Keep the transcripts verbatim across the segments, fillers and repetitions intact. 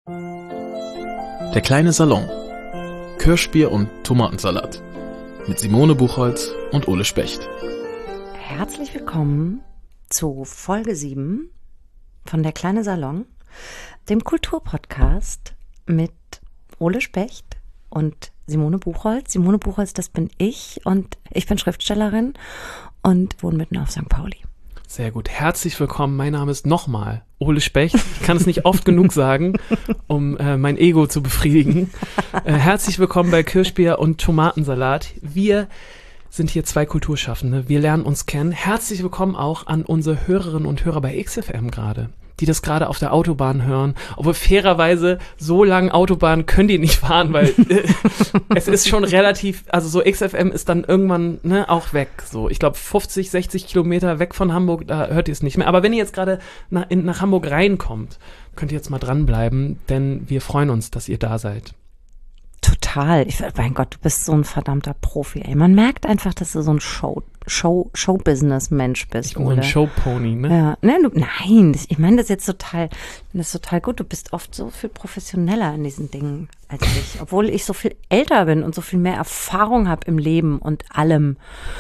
Der kleine Salon. Kirschbier und Tomatensalat. Mit Simone Buchholz und Ole Specht. Herzlich willkommen zu Folge sieben von Der kleine Salon, dem Kulturpodcast mit Ole Specht und Simone Buchholz. Simone Buchholz, das bin ich und ich bin Schriftstellerin und wohne mitten auf Sankt Pauli. Sehr gut. Herzlich willkommen. Mein Name ist nochmal Ole Specht. Ich kann es nicht oft genug sagen, um äh, mein Ego zu befriedigen. Äh, herzlich willkommen bei Kirschbier und Tomatensalat. Wir sind hier zwei Kulturschaffende. Wir lernen uns kennen. Herzlich willkommen auch an unsere Hörerinnen und Hörer bei X F M gerade, die das gerade auf der Autobahn hören. Obwohl fairerweise, so lange Autobahn können die nicht fahren, weil äh, es ist schon relativ, also so X F M ist dann irgendwann ne, auch weg. So, ich glaube fünfzig, sechzig Kilometer weg von Hamburg, da hört ihr es nicht mehr. Aber wenn ihr jetzt gerade nach, in, nach Hamburg reinkommt, könnt ihr jetzt mal dranbleiben, denn wir freuen uns, dass ihr da seid. Total. Ich, mein Gott, du bist so ein verdammter Profi, ey. Man merkt einfach, dass du so ein Show, Show, Show-Business-Mensch bist, Ich bin so ein Showpony, ne? Ja. Ne, du, nein, das, ich meine das jetzt total, ich finde das total gut. Du bist oft so viel professioneller in diesen Dingen als ich. Obwohl ich so viel älter bin und so viel mehr Erfahrung habe im Leben und allem.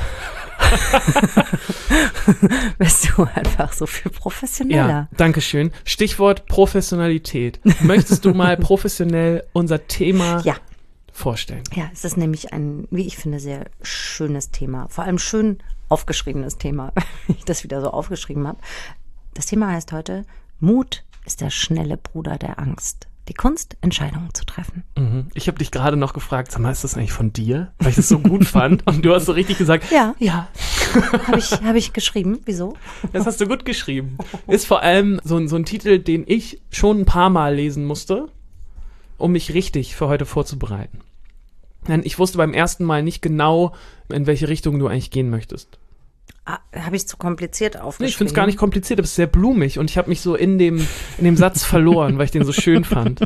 Bist du einfach so viel professioneller. Ja, danke schön. Stichwort Professionalität. Möchtest du mal professionell unser Thema ja. vorstellen? Ja, es ist nämlich ein, wie ich finde, sehr schönes Thema. Vor allem schön aufgeschriebenes Thema, wenn ich das wieder so aufgeschrieben habe. Das Thema heißt heute, Mut ist der schnelle Bruder der Angst. Die Kunst, Entscheidungen zu treffen. Mhm. Ich habe dich gerade noch gefragt, sag mal, ist das eigentlich von dir? Weil ich das so gut fand. Und du hast so richtig gesagt, ja. Ja. Habe ich, hab ich geschrieben. Wieso? Das hast du gut geschrieben. Ist vor allem so ein, so ein Titel, den ich schon ein paar Mal lesen musste, um mich richtig für heute vorzubereiten. Denn ich wusste beim ersten Mal nicht genau, in welche Richtung du eigentlich gehen möchtest. Ah, habe ich zu kompliziert aufgeschrieben? Nee, ich finde es gar nicht kompliziert, aber es ist sehr blumig und ich habe mich so in dem, in dem Satz verloren, weil ich den so schön fand.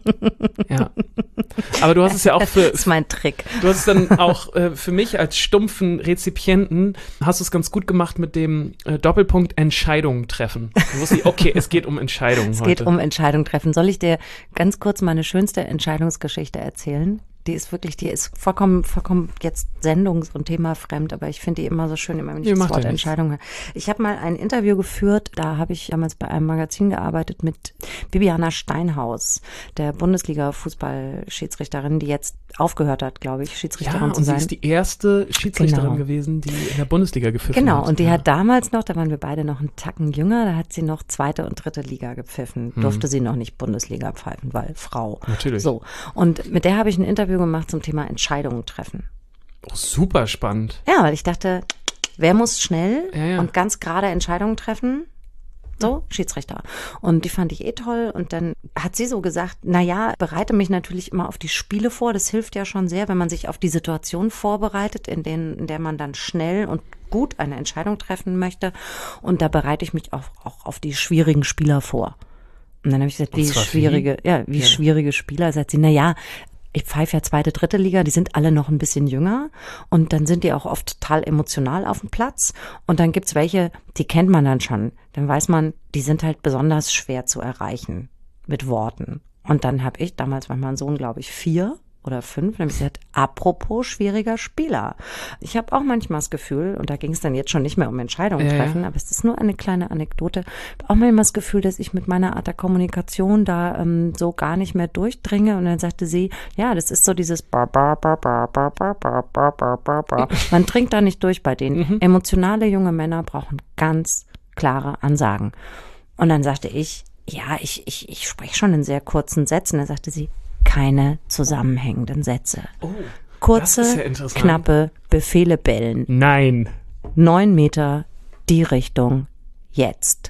Ja. Aber du hast es ja auch für... Das ist mein Trick. Du hast es dann auch äh, für mich als stumpfen Rezipienten, hast du es ganz gut gemacht mit dem äh, Doppelpunkt Entscheidungen treffen. Du wusstest, okay, es geht um Entscheidungen es heute. Es geht um Entscheidungen treffen. Soll ich dir ganz kurz meine schönste Entscheidungsgeschichte erzählen? Die ist wirklich, die ist vollkommen, vollkommen jetzt sendungs- und themafremd, aber ich finde die immer so schön, immer wenn ich ja, das Wort ja Entscheidung höre. Ich habe mal ein Interview geführt, da habe ich damals bei einem Magazin gearbeitet mit Bibiana Steinhaus, der Bundesliga-Fußball-Schiedsrichterin, die jetzt aufgehört hat, glaube ich, Schiedsrichterin ja, zu sein. Ja, und sie ist die erste Schiedsrichterin genau. gewesen, die in der Bundesliga gepfiffen genau, hat. Genau, und die ja. hat damals noch, da waren wir beide noch einen Tacken jünger, da hat sie noch zweite und dritte Liga gepfiffen. Hm. Durfte sie noch nicht Bundesliga pfeifen, weil Frau. Natürlich. So, und mit der habe ich ein Interview gemacht zum Thema Entscheidungen treffen. Oh, super spannend. Ja, weil ich dachte, wer muss schnell ja, ja. und ganz gerade Entscheidungen treffen? So, Schiedsrichter. Und die fand ich eh toll. Und dann hat sie so gesagt, na ja, bereite mich natürlich immer auf die Spiele vor. Das hilft ja schon sehr, wenn man sich auf die Situation vorbereitet, in, denen, in der man dann schnell und gut eine Entscheidung treffen möchte. Und da bereite ich mich auch, auch auf die schwierigen Spieler vor. Und dann habe ich gesagt, wie schwierige, wie? ja, wie ja. schwierige Spieler? Sagt sie, na ja, ich pfeife ja zweite, dritte Liga, die sind alle noch ein bisschen jünger und dann sind die auch oft total emotional auf dem Platz und dann gibt's welche, die kennt man dann schon. Dann weiß man, die sind halt besonders schwer zu erreichen mit Worten. Und dann habe ich, damals war mein Sohn, glaube ich, vier oder fünf, dann habe ich gesagt, apropos schwieriger Spieler. Ich habe auch manchmal das Gefühl, und da ging es dann jetzt schon nicht mehr um Entscheidungen ja, treffen, ja. aber es ist nur eine kleine Anekdote, auch manchmal das Gefühl, dass ich mit meiner Art der Kommunikation da ähm, so gar nicht mehr durchdringe. Und dann sagte sie, ja, das ist so dieses bar, bar, bar, bar, bar, bar, bar, bar, bar, bar, bar. Man dringt da nicht durch bei denen. Mhm. Emotionale junge Männer brauchen ganz klare Ansagen. Und dann sagte ich, ja, ich, ich, ich spreche schon in sehr kurzen Sätzen. Dann sagte sie, keine zusammenhängenden Sätze. Oh, kurze, das ist ja knappe Befehle bellen. Nein. Neun Meter, die Richtung, jetzt.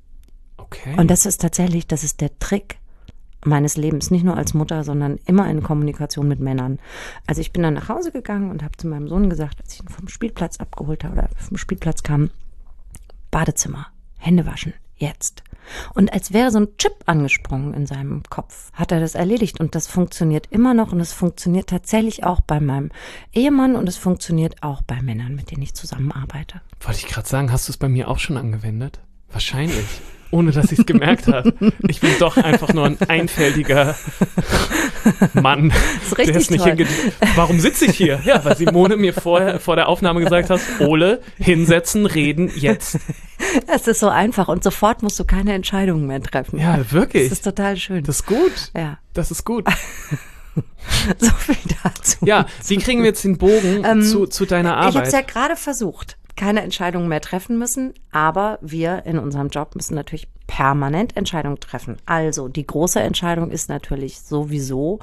Okay. Und das ist tatsächlich, das ist der Trick meines Lebens, nicht nur als Mutter, sondern immer in Kommunikation mit Männern. Also ich bin dann nach Hause gegangen und habe zu meinem Sohn gesagt, als ich ihn vom Spielplatz abgeholt habe oder vom Spielplatz kam, Badezimmer, Hände waschen, jetzt. Und als wäre so ein Chip angesprungen in seinem Kopf, hat er das erledigt. Und das funktioniert immer noch und es funktioniert tatsächlich auch bei meinem Ehemann und es funktioniert auch bei Männern, mit denen ich zusammenarbeite. Wollte ich gerade sagen, hast du es bei mir auch schon angewendet? Wahrscheinlich. ohne dass ich es gemerkt habe. Ich bin doch einfach nur ein einfältiger Mann, das ist richtig der es nicht toll. hingekriegt. Warum sitze ich hier? Ja, weil Simone mir vorher, vor der Aufnahme gesagt hat, Ole, hinsetzen, reden, jetzt. Es ist so einfach und sofort musst du keine Entscheidungen mehr treffen. Ja, wirklich. Das ist total schön. Das ist gut. ja. Das ist gut. So viel dazu. Ja, wie kriegen wir jetzt den Bogen Ähm, zu, zu deiner Ich Arbeit? habe es ja gerade versucht, keine Entscheidungen mehr treffen müssen, aber wir in unserem Job müssen natürlich permanent Entscheidungen treffen. Also die große Entscheidung ist natürlich sowieso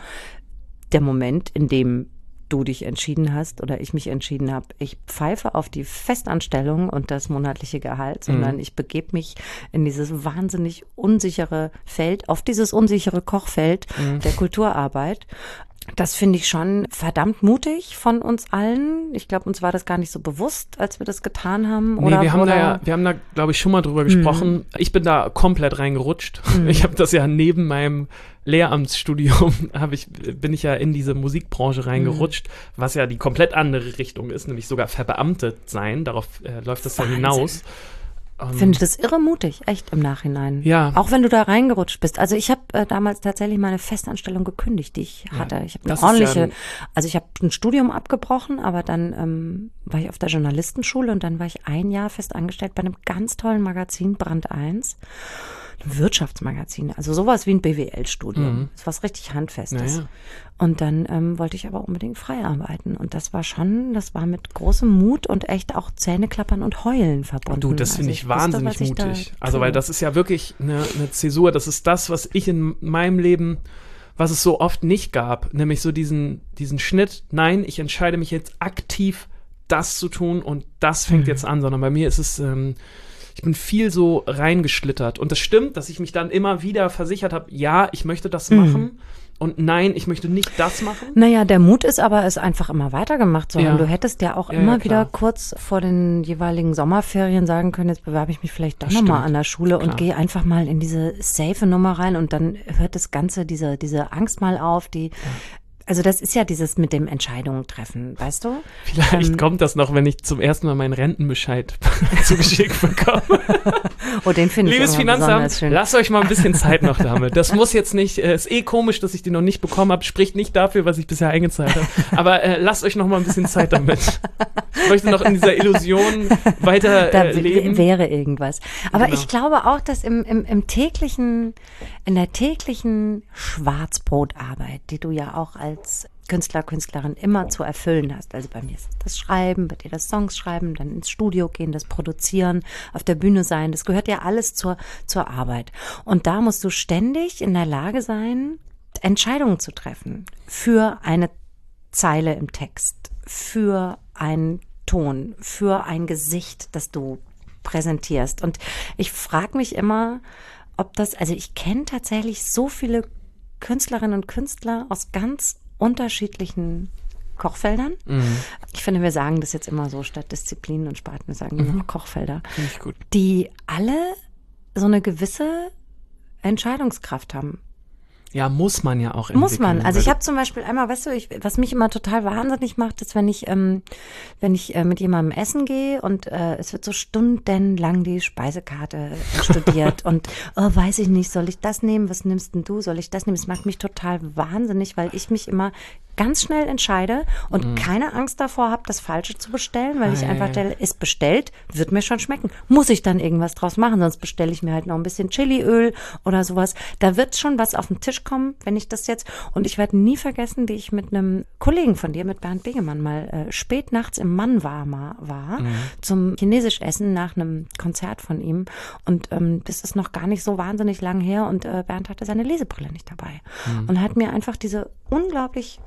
der Moment, in dem du dich entschieden hast oder ich mich entschieden habe, ich pfeife auf die Festanstellung und das monatliche Gehalt, sondern Mhm. ich begebe mich in dieses wahnsinnig unsichere Feld, auf dieses unsichere Kochfeld Mhm. der Kulturarbeit. Das finde ich schon verdammt mutig von uns allen. Ich glaube, uns war das gar nicht so bewusst, als wir das getan haben. Nee, oder, wir haben oder da ja, wir haben da, glaube ich, schon mal drüber gesprochen. Ich bin da komplett reingerutscht. Ich habe das ja neben meinem Lehramtsstudium, habe ich, bin ich ja in diese Musikbranche reingerutscht, was ja die komplett andere Richtung ist, nämlich sogar verbeamtet sein. Darauf äh, läuft das ja Wahnsinn. hinaus. Ähm, finde ich das irre mutig, echt im Nachhinein. Ja. Auch wenn du da reingerutscht bist. Also ich habe äh, damals tatsächlich meine Festanstellung gekündigt, die ich Ja, hatte. Ich habe das eine ist ja ordentliche, ein- also ich habe ein Studium abgebrochen, aber dann ähm, war ich auf der Journalistenschule und dann war ich ein Jahr fest angestellt bei einem ganz tollen Magazin, Brand eins. Ein Wirtschaftsmagazin, also sowas wie ein B W L-Studium. Mhm. Das was richtig Handfestes. Naja. Und dann ähm, wollte ich aber unbedingt frei arbeiten. Und das war schon, das war mit großem Mut und echt auch Zähneklappern und Heulen verbunden. Du, das Also finde ich wusste, wahnsinnig was ich da mutig. Also, tue. weil das ist ja wirklich eine, eine Zäsur. Das ist das, was ich in meinem Leben, was es so oft nicht gab, nämlich so diesen, diesen Schnitt. Nein, ich entscheide mich jetzt aktiv, das zu tun und das fängt Mhm. jetzt an, sondern bei mir ist es, ähm, ich bin viel so reingeschlittert. Und das stimmt, dass ich mich dann immer wieder versichert habe, ja, ich möchte das Mhm. machen. Und nein, ich möchte nicht das machen. Naja, der Mut ist aber, es einfach immer weitergemacht zu haben. Ja. Du hättest ja auch Ja, immer ja, wieder klar. kurz vor den jeweiligen Sommerferien sagen können, jetzt bewerbe ich mich vielleicht doch Das nochmal stimmt. an der Schule und Klar. gehe einfach mal in diese safe Nummer rein und dann hört das Ganze, diese, diese Angst mal auf, die, also das ist ja dieses mit dem Entscheidungen treffen, weißt du? Vielleicht Ähm, kommt das noch, wenn ich zum ersten Mal meinen Rentenbescheid zugeschickt bekomme. Oh, den finde ich Liebes immer besonders Finanzamt, schön. lasst euch mal ein bisschen Zeit noch damit. Das muss jetzt nicht, äh, ist eh komisch, dass ich die noch nicht bekommen habe, spricht nicht dafür, was ich bisher eingezahlt habe. Aber äh, lasst euch noch mal ein bisschen Zeit damit. Ich möchte noch in dieser Illusion weiter Da äh, w- leben. wäre irgendwas. Aber Genau. ich glaube auch, dass im, im, im täglichen, in der täglichen Schwarzbrotarbeit, die du ja auch als Künstler, Künstlerin immer zu erfüllen hast. Also bei mir ist das Schreiben, bei dir das Songs schreiben, dann ins Studio gehen, das Produzieren, auf der Bühne sein. Das gehört ja alles zur, zur Arbeit. Und da musst du ständig in der Lage sein, Entscheidungen zu treffen für eine Zeile im Text, für einen Ton, für ein Gesicht, das du präsentierst. Und ich frage mich immer, ob das, also ich kenne tatsächlich so viele Künstlerinnen und Künstler aus ganz unterschiedlichen Kochfeldern. Mhm. Ich finde, wir sagen das jetzt immer so statt Disziplinen und Sparten, wir sagen nur noch Kochfelder, Finde ich gut. die alle so eine gewisse Entscheidungskraft haben. Ja, muss man ja auch entwickeln. Muss man. Also weil ich du- habe zum Beispiel einmal, weißt du, ich, was mich immer total wahnsinnig macht, ist, wenn ich, ähm, wenn ich äh, mit jemandem essen gehe und äh, es wird so stundenlang die Speisekarte äh, studiert und oh, weiß ich nicht, soll ich das nehmen? Was nimmst denn du? Soll ich das nehmen? Es macht mich total wahnsinnig, weil ich mich immer ganz schnell entscheide und keine Angst davor habe, das Falsche zu bestellen, weil ich Ah, einfach ja, stelle, ist bestellt, wird mir schon schmecken. Muss ich dann irgendwas draus machen, sonst bestelle ich mir halt noch ein bisschen Chiliöl oder sowas. Da wird schon was auf den Tisch kommen, wenn ich das jetzt, und ich werde nie vergessen, wie ich mit einem Kollegen von dir, mit Bernd Begemann, mal äh, spät nachts im Mannwarmer war, zum Chinesisch essen nach einem Konzert von ihm, und ähm, das ist noch gar nicht so wahnsinnig lang her, und äh, Bernd hatte seine Lesebrille nicht dabei und hat mir einfach diese unglaublich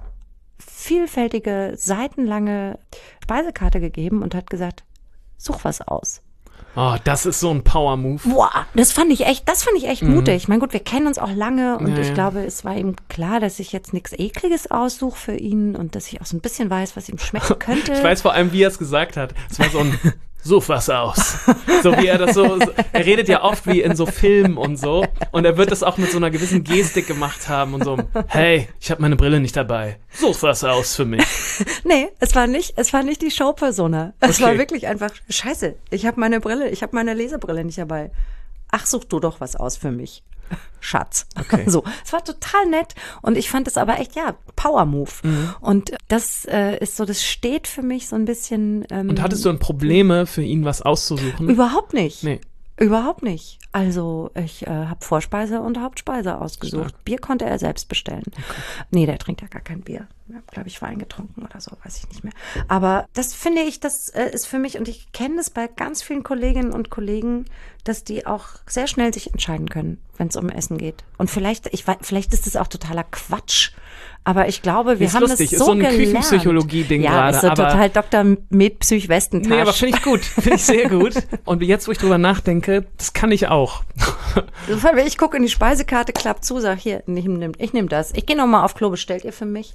vielfältige, seitenlange Speisekarte gegeben und hat gesagt, such was aus. Oh, das ist so ein Power-Move. Boah, das fand ich echt, das fand ich echt mutig. Ich meine, gut, wir kennen uns auch lange und Ja, ich ja. glaube, es war ihm klar, dass ich jetzt nichts Ekliges aussuche für ihn und dass ich auch so ein bisschen weiß, was ihm schmecken könnte. Ich weiß vor allem, wie er es gesagt hat. Es war so ein Such was aus. So wie er das so, so, er redet ja oft wie in so Filmen und so, und er wird das auch mit so einer gewissen Gestik gemacht haben und so, hey, ich habe meine Brille nicht dabei. Such was aus für mich. Nee, es war nicht, es war nicht die Showpersona. Es Okay. war wirklich einfach, scheiße, ich habe meine Brille, ich habe meine Lesebrille nicht dabei. ach, such du doch was aus für mich. Schatz. Okay. So, es war total nett und ich fand es aber echt, ja, Power-Move. Mhm. Und das äh, ist so, das steht für mich so ein bisschen. Ähm, Und hattest du dann Probleme, für ihn was auszusuchen? Überhaupt nicht. Nee. Überhaupt nicht. Also ich äh, habe Vorspeise und Hauptspeise ausgesucht. Stark. Bier konnte er selbst bestellen. Okay. Nee, der trinkt ja gar kein Bier. Wir haben, glaube ich, Wein getrunken oder so, weiß ich nicht mehr. Aber das finde ich, das äh, ist für mich, und ich kenne das bei ganz vielen Kolleginnen und Kollegen, dass die auch sehr schnell sich entscheiden können, wenn es um Essen geht. Und vielleicht, ich weiß, vielleicht ist das auch totaler Quatsch. Aber ich glaube, wir ist haben lustig, das ist so so ein gelernt. Küchenpsychologie-Ding ja, gerade. ist so aber total Doktor Med Psych Westentasche. Nee, aber finde ich gut. Finde ich sehr gut. Und jetzt, wo ich drüber nachdenke, das kann ich auch. Ich gucke in die Speisekarte, klapp zu, sag hier, ich nehme ich nehm das. Ich gehe nochmal auf Klo, bestellt ihr für mich?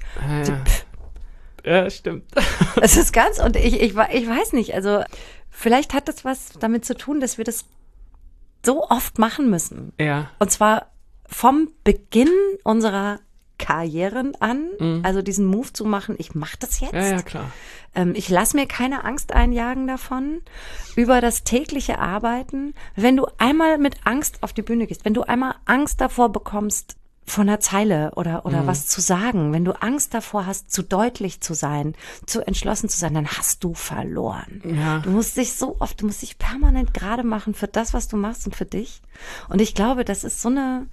Ja, ja stimmt. Es ist ganz, und ich, ich, ich weiß nicht, also vielleicht hat das was damit zu tun, dass wir das so oft machen müssen. Ja. Und zwar vom Beginn unserer Karrieren an, mhm. also diesen Move zu machen, ich mache das jetzt. Ja, ja, klar. Ähm, ich lasse mir keine Angst einjagen davon, über das tägliche Arbeiten. Wenn du einmal mit Angst auf die Bühne gehst, wenn du einmal Angst davor bekommst, von einer Zeile oder, oder mhm. was zu sagen, wenn du Angst davor hast, zu deutlich zu sein, zu entschlossen zu sein, dann hast du verloren. Ja. Du musst dich so oft, du musst dich permanent gerade machen für das, was du machst und für dich. Und ich glaube, das ist so eine,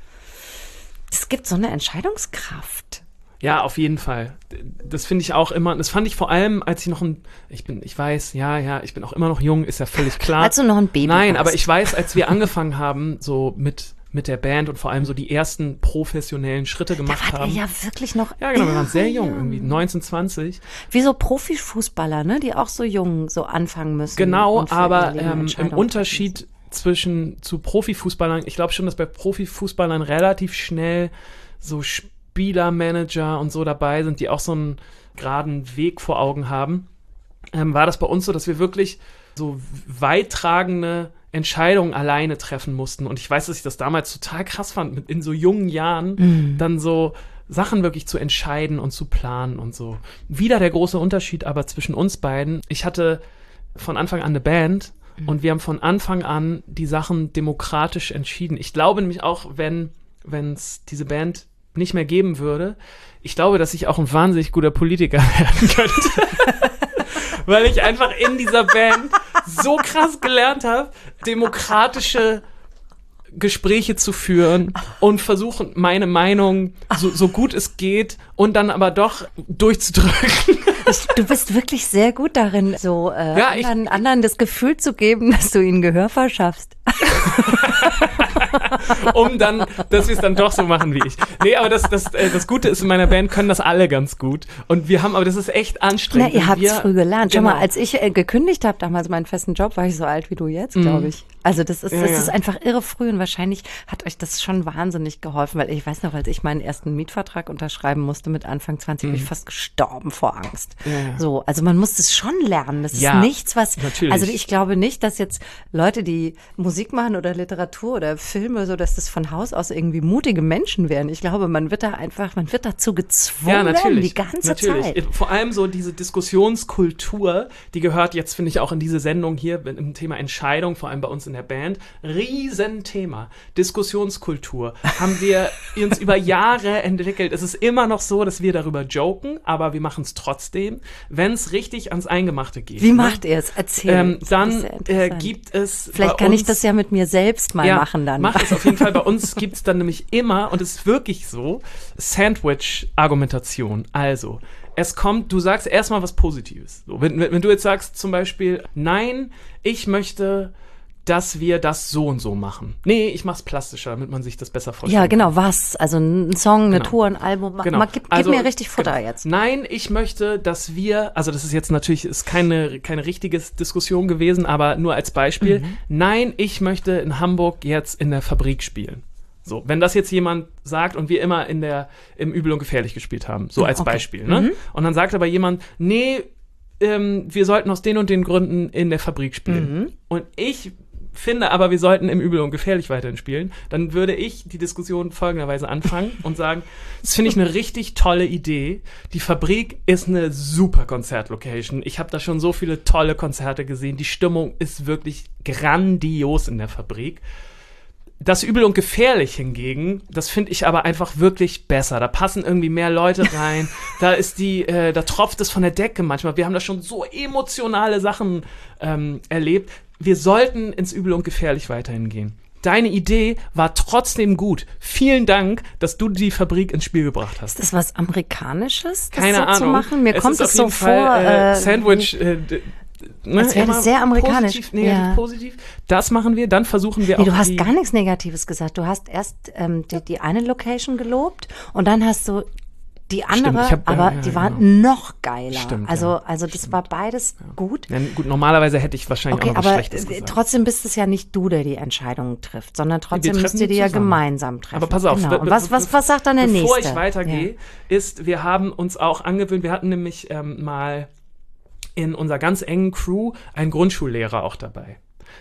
es gibt so eine Entscheidungskraft. Ja, auf jeden Fall. Das finde ich auch immer, das fand ich vor allem, als ich noch ein, ich bin, ich weiß, ja, ja, ich bin auch immer noch jung, ist ja völlig klar. Als du noch ein Baby Nein, warst. aber ich weiß, als wir angefangen haben, so mit mit der Band und vor allem so die ersten professionellen Schritte gemacht da wart haben. ihr ja wirklich noch Ja, genau, wir waren sehr jung, jung. irgendwie neunzehn, zwanzig. Wie so Profifußballer, ne, die auch so jung so anfangen müssen. Genau, aber ihr Leben ähm, im Entscheidungen Unterschied treffen. zwischen zu Profifußballern, ich glaube schon, dass bei Profifußballern relativ schnell so Spieler, Manager und so dabei sind, die auch so einen geraden Weg vor Augen haben, ähm, war das bei uns so, dass wir wirklich so weittragende Entscheidungen alleine treffen mussten. Und ich weiß, dass ich das damals total krass fand, mit in so jungen Jahren Mhm. dann so Sachen wirklich zu entscheiden und zu planen und so. Wieder der große Unterschied aber zwischen uns beiden. Ich hatte von Anfang an eine Band mhm. und wir haben von Anfang an die Sachen demokratisch entschieden. Ich glaube nämlich auch, wenn wenn es diese Band nicht mehr geben würde, ich glaube, dass ich auch ein wahnsinnig guter Politiker werden könnte. Weil ich einfach in dieser Band so krass gelernt habe, demokratische Gespräche zu führen und versuchen, meine Meinung so, so gut es geht und dann aber doch durchzudrücken. Du bist wirklich sehr gut darin, so äh, Ja, ich- anderen, anderen das Gefühl zu geben, dass du ihnen Gehör verschaffst. Um dann, dass wir es dann doch so machen wie ich. Nee, aber das, das, äh, das Gute ist, in meiner Band können das alle ganz gut. Und wir haben, aber das ist echt Na, anstrengend. ihr habt es wir, früh gelernt. Schau genau. mal, als ich äh, gekündigt habe, damals meinen festen Job, war ich so alt wie du jetzt, glaube ich. Also das ist, Ja, das ja. ist einfach irre früh und wahrscheinlich hat euch das schon wahnsinnig geholfen, weil ich weiß noch, als ich meinen ersten Mietvertrag unterschreiben musste mit Anfang zwanzig, bin ich fast gestorben vor Angst. Ja, ja. So, also man muss das schon lernen. Das Ja, ist nichts, was, natürlich. also ich glaube nicht, dass jetzt Leute, die Musik machen oder Literatur oder Filme, so, dass das von Haus aus irgendwie mutige Menschen wären. Ich glaube, man wird da einfach, man wird dazu gezwungen, Ja, natürlich. die ganze natürlich. Zeit. Vor allem so diese Diskussionskultur, die gehört jetzt, finde ich, auch in diese Sendung hier im Thema Entscheidung, vor allem bei uns in der Band. Riesenthema. Diskussionskultur. Haben wir uns über Jahre entwickelt. Es ist immer noch so, dass wir darüber joken, aber wir machen es trotzdem, wenn es richtig ans Eingemachte geht. Wie ne? macht ihr es? Erzähl. Ähm, Das dann ist sehr äh, interessant. gibt es Vielleicht bei kann ich uns- das ja mit mir selbst mal ja, machen dann. Mach es auf jeden Fall. Bei uns gibt es dann nämlich immer, und es ist wirklich so, Sandwich-Argumentation. Also, es kommt, du sagst erstmal was Positives. So, wenn, wenn, wenn du jetzt sagst zum Beispiel, nein, ich möchte, dass wir das so und so machen. Nee, ich mach's plastischer, damit man sich das besser vorstellt. Ja, genau, was? Also ein Song, eine Genau. Tour, ein Album. Mach, Genau. mal, gib, gib Also, mir richtig Futter genau. jetzt. Nein, ich möchte, dass wir, also das ist jetzt natürlich ist keine, keine richtige Diskussion gewesen, aber nur als Beispiel. Mhm. Nein, ich möchte in Hamburg jetzt in der Fabrik spielen. So, wenn das jetzt jemand sagt und wir immer in der, im Übel und Gefährlich gespielt haben, so als Okay. Beispiel, ne? Mhm. Und dann sagt aber jemand, nee, ähm, wir sollten aus den und den Gründen in der Fabrik spielen. Mhm. Und ich finde aber, wir sollten im Übel und Gefährlich weiterhin spielen, dann würde ich die Diskussion folgenderweise anfangen und sagen, das finde ich eine richtig tolle Idee. Die Fabrik ist eine super Konzertlocation. Ich habe da schon so viele tolle Konzerte gesehen. Die Stimmung ist wirklich grandios in der Fabrik. Das Übel und Gefährlich hingegen, das finde ich aber einfach wirklich besser. Da passen irgendwie mehr Leute rein. Da ist die, äh, da tropft es von der Decke manchmal. Wir haben da schon so emotionale Sachen ähm, erlebt. Wir sollten ins Übel und Gefährlich weiterhin gehen. Deine Idee war trotzdem gut. Vielen Dank, dass du die Fabrik ins Spiel gebracht hast. Ist das was Amerikanisches, das Keine so Ahnung. zu machen? Mir es kommt ist es auf so jeden vor. Fall, äh, äh, Sandwich. Äh, d- ne, als wäre das immer sehr amerikanisch. Positiv, negativ, Ja. positiv. Das machen wir. Dann versuchen wir Nee, auch du hast die, gar nichts Negatives gesagt. Du hast erst ähm, die, die eine Location gelobt und dann hast du die andere, Stimmt, ich hab- aber ja, ja, die war genau. noch geiler. Stimmt, also, ja. also das war beides gut. Ja, gut, normalerweise hätte ich wahrscheinlich Okay, auch noch was aber Schlechtes äh, gesagt. trotzdem bist es ja nicht du, der die Entscheidungen trifft, sondern trotzdem treffen müsst ihr die die ja zusammen. gemeinsam treffen. Aber pass auf, Genau. be- Und was, was, was sagt dann der Bevor Nächste? ich weitergehe, Ja. ist, wir haben uns auch angewöhnt, wir hatten nämlich ähm, mal in unserer ganz engen Crew einen Grundschullehrer auch dabei.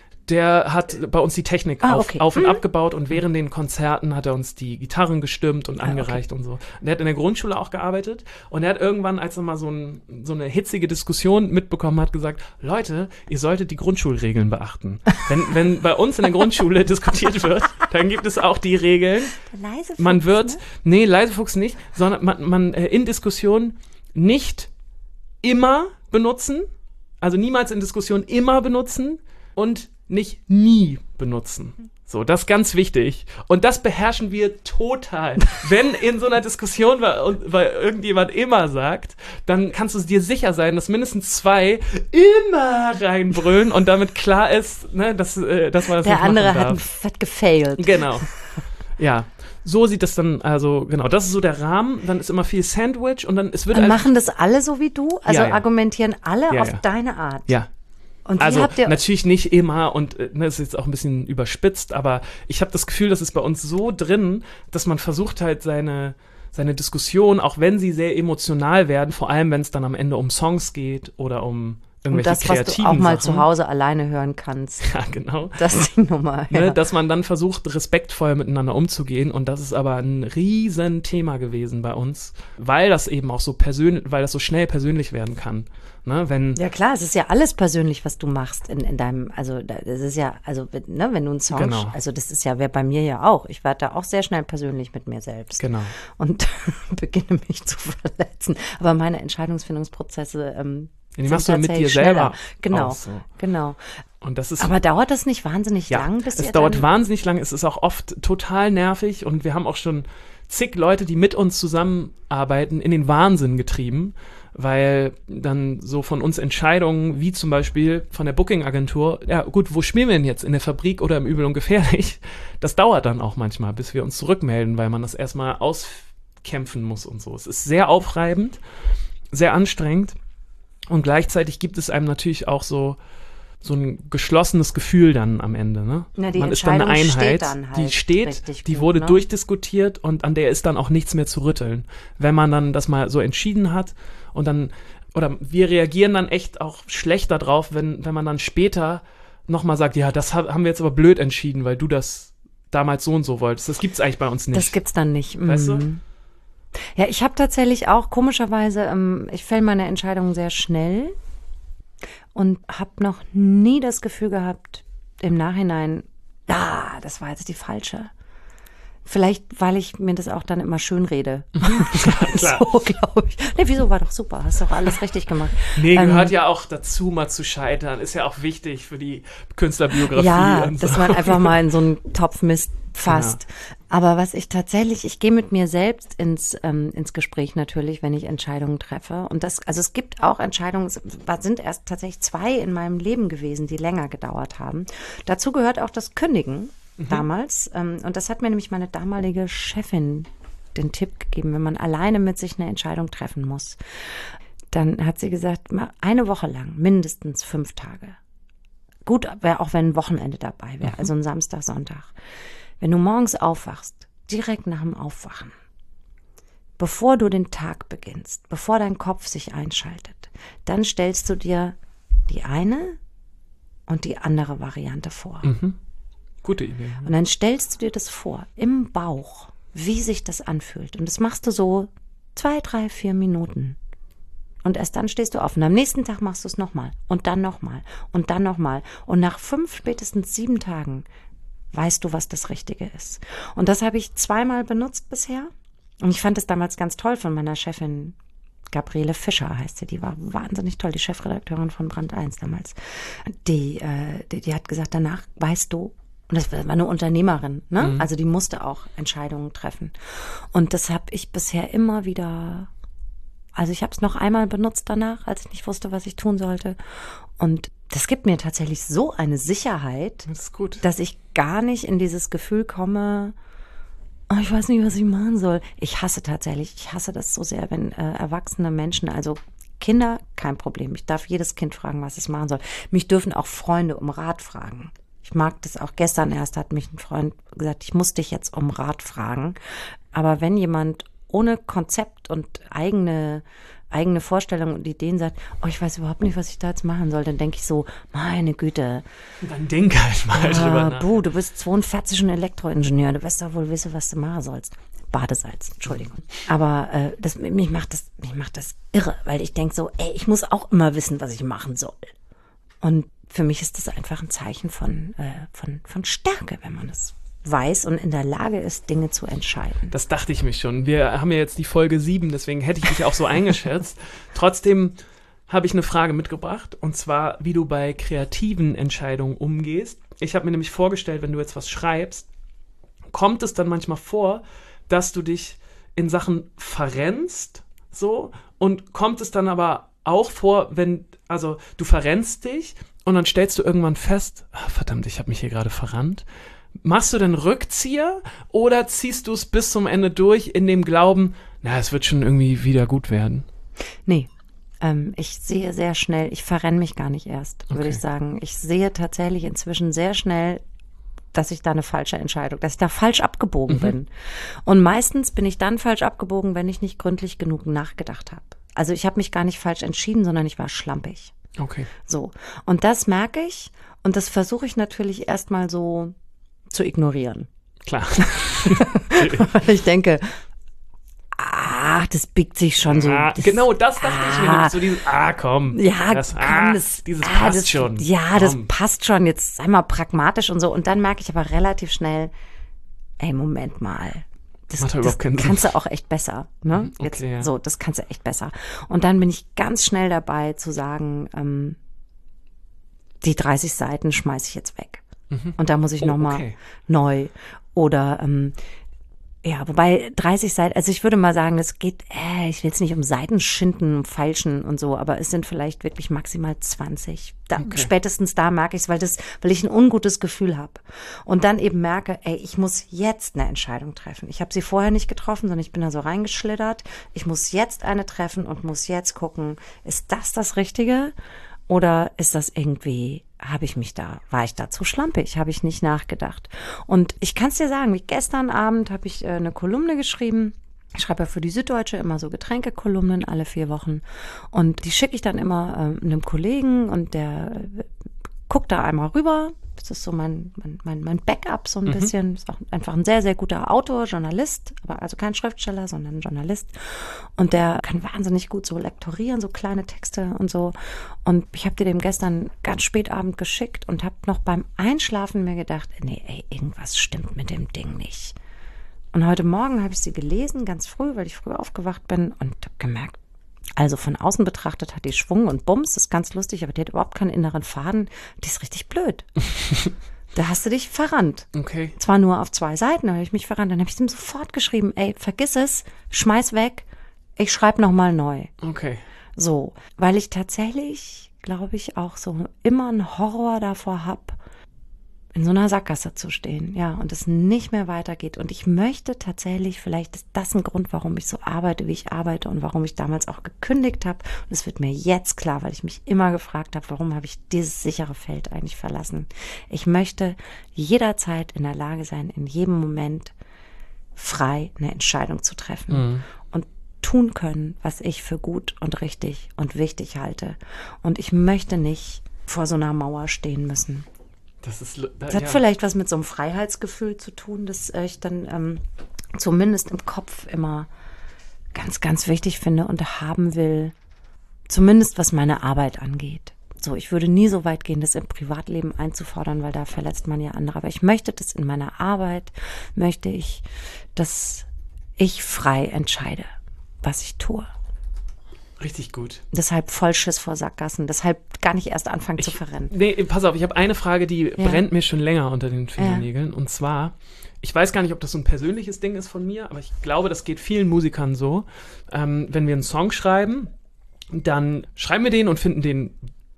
Der hat bei uns die Technik Ah, auf, okay. auf und Mhm. abgebaut und während den Konzerten hat er uns die Gitarren gestimmt und angereicht und so. Und der hat in der Grundschule auch gearbeitet und er hat irgendwann, als er mal so, ein, so eine hitzige Diskussion mitbekommen hat, gesagt, Leute, ihr solltet die Grundschulregeln beachten. Wenn, wenn bei uns in der Grundschule diskutiert wird, dann gibt es auch die Regeln. Leise Fuchs, Man wird, ne? nee, leise Fuchs nicht, sondern man, man äh, in Diskussionen nicht immer benutzen, also niemals in Diskussionen immer benutzen und nicht nie benutzen. So, das ist ganz wichtig. Und das beherrschen wir total. Wenn in so einer Diskussion, weil, weil irgendjemand immer sagt, dann kannst du dir sicher sein, dass mindestens zwei immer reinbrüllen und damit klar ist, ne, dass, äh, dass man das Der nicht andere machen hat, darf. hat gefailt. Genau. Ja. So sieht das dann, also genau, das ist so der Rahmen, dann ist immer viel Sandwich und dann, es wird Und also, machen das alle so wie du? Also Ja, ja. argumentieren alle Ja, auf ja. deine Art? ja. Und wie Also habt ihr natürlich nicht immer und äh, ne, das ist jetzt auch ein bisschen überspitzt, aber ich habe das Gefühl, das ist bei uns so drin, dass man versucht halt seine, seine Diskussion, auch wenn sie sehr emotional werden, vor allem wenn es dann am Ende um Songs geht oder um und irgendwelche das, was kreativen du auch mal Sachen. zu Hause alleine hören kannst? Ja, genau. Das ist die Nummer. Ne, Ja. dass man dann versucht, respektvoll miteinander umzugehen. Und das ist aber ein riesen Thema gewesen bei uns, weil das eben auch so persönlich, weil das so schnell persönlich werden kann. Ne, wenn, Ja klar, es ist ja alles persönlich, was du machst in, in deinem, also da- das ist ja, also ne, wenn du einen Song, Genau. also das ist ja, wäre bei mir ja auch. Ich werde da auch sehr schnell persönlich mit mir selbst genau. und beginne mich zu verletzen. Aber meine Entscheidungsfindungsprozesse ähm, Ja, die sind machst du ja mit dir tatsächlich selber schneller. Genau, aus, so. genau. Und das ist Aber dauert das nicht wahnsinnig Ja, lang, bis es ihr dauert dann, wahnsinnig lang. Es ist auch oft total nervig und wir haben auch schon zig Leute, die mit uns zusammenarbeiten, in den Wahnsinn getrieben, weil dann so von uns Entscheidungen, wie zum Beispiel von der Booking-Agentur, ja gut, wo spielen wir denn jetzt? In der Fabrik oder im Übel und Gefährlich? Das dauert dann auch manchmal, bis wir uns zurückmelden, weil man das erstmal auskämpfen muss und so. Es ist sehr aufreibend, sehr anstrengend und gleichzeitig gibt es einem natürlich auch so so ein geschlossenes Gefühl dann am Ende, ne? Na, die Man ist dann eine Entscheidung steht Einheit, dann halt die steht, richtig die gut, wurde ne? durchdiskutiert und an der ist dann auch nichts mehr zu rütteln. Wenn man dann das mal so entschieden hat und dann, oder wir reagieren dann echt auch schlecht darauf, wenn, wenn man dann später nochmal sagt, ja, das ha- haben wir jetzt aber blöd entschieden, weil du das damals so und so wolltest. Das gibt's eigentlich bei uns nicht. Das gibt's dann nicht. Weißt du? Mhm. Ja, ich habe tatsächlich auch komischerweise, ähm, ich fälle meine Entscheidungen sehr schnell und habe noch nie das Gefühl gehabt, im Nachhinein, ah, das war jetzt die falsche. Vielleicht, weil ich mir das auch dann immer schön rede. klar. So, glaube ich. Nee, wieso, war doch super, hast doch alles richtig gemacht. Nee, Ähm, gehört ja auch dazu, mal zu scheitern. Ist ja auch wichtig für die Künstlerbiografie. Ja, und so. dass man einfach mal in so einen Topf Mist fasst. Genau. Aber was ich tatsächlich, ich gehe mit mir selbst ins, ähm, ins Gespräch natürlich, wenn ich Entscheidungen treffe. Und das, also es gibt auch Entscheidungen, es sind erst tatsächlich zwei in meinem Leben gewesen, die länger gedauert haben. Dazu gehört auch das Kündigen damals. Ähm, und das hat mir nämlich meine damalige Chefin den Tipp gegeben, wenn man alleine mit sich eine Entscheidung treffen muss. Dann hat sie gesagt, mal eine Woche lang, mindestens fünf Tage. Gut, wäre auch wenn ein Wochenende dabei wäre, also ein Samstag, Sonntag. Wenn du morgens aufwachst, direkt nach dem Aufwachen, bevor du den Tag beginnst, bevor dein Kopf sich einschaltet, dann stellst du dir die eine und die andere Variante vor. Mhm. Gute Idee. Und dann stellst du dir das vor, im Bauch, wie sich das anfühlt. Und das machst du so zwei, drei, vier Minuten. Und erst dann stehst du auf. Und am nächsten Tag machst du es nochmal. Und dann nochmal. Und dann nochmal. Und nach fünf, spätestens sieben Tagen weißt du, was das Richtige ist. Und das habe ich zweimal benutzt bisher. Und ich fand es damals ganz toll von meiner Chefin, Gabriele Fischer heißt sie, die war wahnsinnig toll, die Chefredakteurin von Brand eins damals. Die, äh, die, die hat gesagt, danach weißt du, und das war eine Unternehmerin, ne? Mhm. Also die musste auch Entscheidungen treffen. Und das habe ich bisher immer wieder, also ich habe es noch einmal benutzt danach, als ich nicht wusste, was ich tun sollte. Und das gibt mir tatsächlich so eine Sicherheit, das ist gut, dass ich gar nicht in dieses Gefühl komme, oh, ich weiß nicht, was ich machen soll. Ich hasse tatsächlich, ich hasse das so sehr, wenn äh, erwachsene Menschen, also Kinder, kein Problem. Ich darf jedes Kind fragen, was es machen soll. Mich dürfen auch Freunde um Rat fragen. Ich mag das auch. Gestern erst hat mich ein Freund gesagt, ich muss dich jetzt um Rat fragen. Aber wenn jemand ohne Konzept und eigene eigene Vorstellungen und Ideen sagt, oh, ich weiß überhaupt nicht, was ich da jetzt machen soll, dann denke ich so, meine Güte. Dann denk halt mal äh, drüber nach. Buh, du bist zweiundvierzig und Elektroingenieur, du wirst doch wohl wissen, was du machen sollst. Badesalz, Entschuldigung. Aber äh, das, mich macht das, mich macht das irre, weil ich denke so, ey, ich muss auch immer wissen, was ich machen soll. Und für mich ist das einfach ein Zeichen von, äh, von, von Stärke, wenn man das weiß und in der Lage ist, Dinge zu entscheiden. Das dachte ich mir schon. Wir haben ja jetzt die Folge sieben, deswegen hätte ich dich auch so eingeschätzt. Trotzdem habe ich eine Frage mitgebracht, und zwar, wie du bei kreativen Entscheidungen umgehst. Ich habe mir nämlich vorgestellt, wenn du jetzt was schreibst, kommt es dann manchmal vor, dass du dich in Sachen verrennst, so, und kommt es dann aber auch vor, wenn, also du verrennst dich und dann stellst du irgendwann fest, ach, verdammt, ich habe mich hier gerade verrannt. Machst du denn Rückzieher oder ziehst du es bis zum Ende durch in dem Glauben, na, es wird schon irgendwie wieder gut werden? Nee, ähm, ich sehe sehr schnell, ich verrenne mich gar nicht erst, würde Okay. ich sagen. Ich sehe tatsächlich inzwischen sehr schnell, dass ich da eine falsche Entscheidung, dass ich da falsch abgebogen Mhm. bin. Und meistens bin ich dann falsch abgebogen, wenn ich nicht gründlich genug nachgedacht habe. Also ich habe mich gar nicht falsch entschieden, sondern ich war schlampig. Okay. So. Und das merke ich und das versuche ich natürlich erstmal so zu ignorieren. Klar. Weil ich denke, ah, das biegt sich schon so. Ah, das, genau, das dachte ich mir. ah, nämlich, So dieses, ah, komm. Ja, das, komm, ah, das, dieses ah, passt das, schon. Ja, komm. das passt schon. Jetzt sei mal pragmatisch und so. Und dann merke ich aber relativ schnell, ey, Moment mal. Das, Macht doch das überhaupt keinen Sinn. kannst du auch echt besser. Ne? Okay, Jetzt, ja. So, das kannst du echt besser. Und dann bin ich ganz schnell dabei zu sagen, ähm, die dreißig Seiten schmeiße ich jetzt weg. Mhm. Und da muss ich Oh, nochmal okay. neu. Oder, ähm, ja, wobei dreißig Seiten, also ich würde mal sagen, es geht, äh, ich will jetzt nicht um Seiten schinden, feilschen und so, aber es sind vielleicht wirklich maximal zwanzig. Da, Okay. Spätestens da merke ich es, weil das, weil ich ein ungutes Gefühl habe. Und dann eben merke, ey, ich muss jetzt eine Entscheidung treffen. Ich habe sie vorher nicht getroffen, sondern ich bin da so reingeschlittert. Ich muss jetzt eine treffen und muss jetzt gucken, ist das das Richtige? Oder ist das irgendwie, habe ich mich da, war ich da zu schlampig, habe ich nicht nachgedacht. Und ich kann es dir sagen, wie gestern Abend habe ich äh, eine Kolumne geschrieben. Ich schreibe ja für die Süddeutsche immer so Getränkekolumnen alle vier Wochen. Und die schicke ich dann immer äh, einem Kollegen und der äh, guckt da einmal rüber. Das ist so mein, mein, mein, mein Backup so ein Mhm. bisschen. Ist auch einfach ein sehr, sehr guter Autor, Journalist, aber also kein Schriftsteller, sondern ein Journalist. Und der kann wahnsinnig gut so lektorieren, so kleine Texte und so. Und ich habe dir dem gestern ganz spät Abend geschickt und habe noch beim Einschlafen mir gedacht, nee, ey, irgendwas stimmt mit dem Ding nicht. Und heute Morgen habe ich sie gelesen, ganz früh, weil ich früh aufgewacht bin und habe gemerkt, also von außen betrachtet hat die Schwung und Bums, das ist ganz lustig, aber die hat überhaupt keinen inneren Faden. Die ist richtig blöd. Da hast du dich verrannt. Okay. Zwar nur auf zwei Seiten, aber habe ich mich verrannt. Dann habe ich ihm sofort geschrieben, ey, vergiss es, schmeiß weg, ich schreibe nochmal neu. Okay. So, weil ich tatsächlich, glaube ich, auch so immer einen Horror davor habe, in so einer Sackgasse zu stehen, ja, und es nicht mehr weitergeht. Und ich möchte tatsächlich, vielleicht ist das ein Grund, warum ich so arbeite, wie ich arbeite und warum ich damals auch gekündigt habe. Und es wird mir jetzt klar, weil ich mich immer gefragt habe, warum habe ich dieses sichere Feld eigentlich verlassen. Ich möchte jederzeit in der Lage sein, in jedem Moment frei eine Entscheidung zu treffen Mhm. und tun können, was ich für gut und richtig und wichtig halte. Und ich möchte nicht vor so einer Mauer stehen müssen. Das ist, da, Das hat ja. vielleicht was mit so einem Freiheitsgefühl zu tun, das äh, ich dann ähm, zumindest im Kopf immer ganz, ganz wichtig finde und haben will, zumindest was meine Arbeit angeht. So, ich würde nie so weit gehen, das im Privatleben einzufordern, weil da verletzt man ja andere. Aber ich möchte das in meiner Arbeit, möchte ich, dass ich frei entscheide, was ich tue. Richtig gut. Deshalb voll Schiss vor Sackgassen, deshalb gar nicht erst anfangen ich, zu verrennen. Nee, pass auf, ich habe eine Frage, die ja. brennt mir schon länger unter den Fingernägeln. Ja. Und zwar, ich weiß gar nicht, ob das so ein persönliches Ding ist von mir, aber ich glaube, das geht vielen Musikern so. Ähm, wenn wir einen Song schreiben, dann schreiben wir den und finden den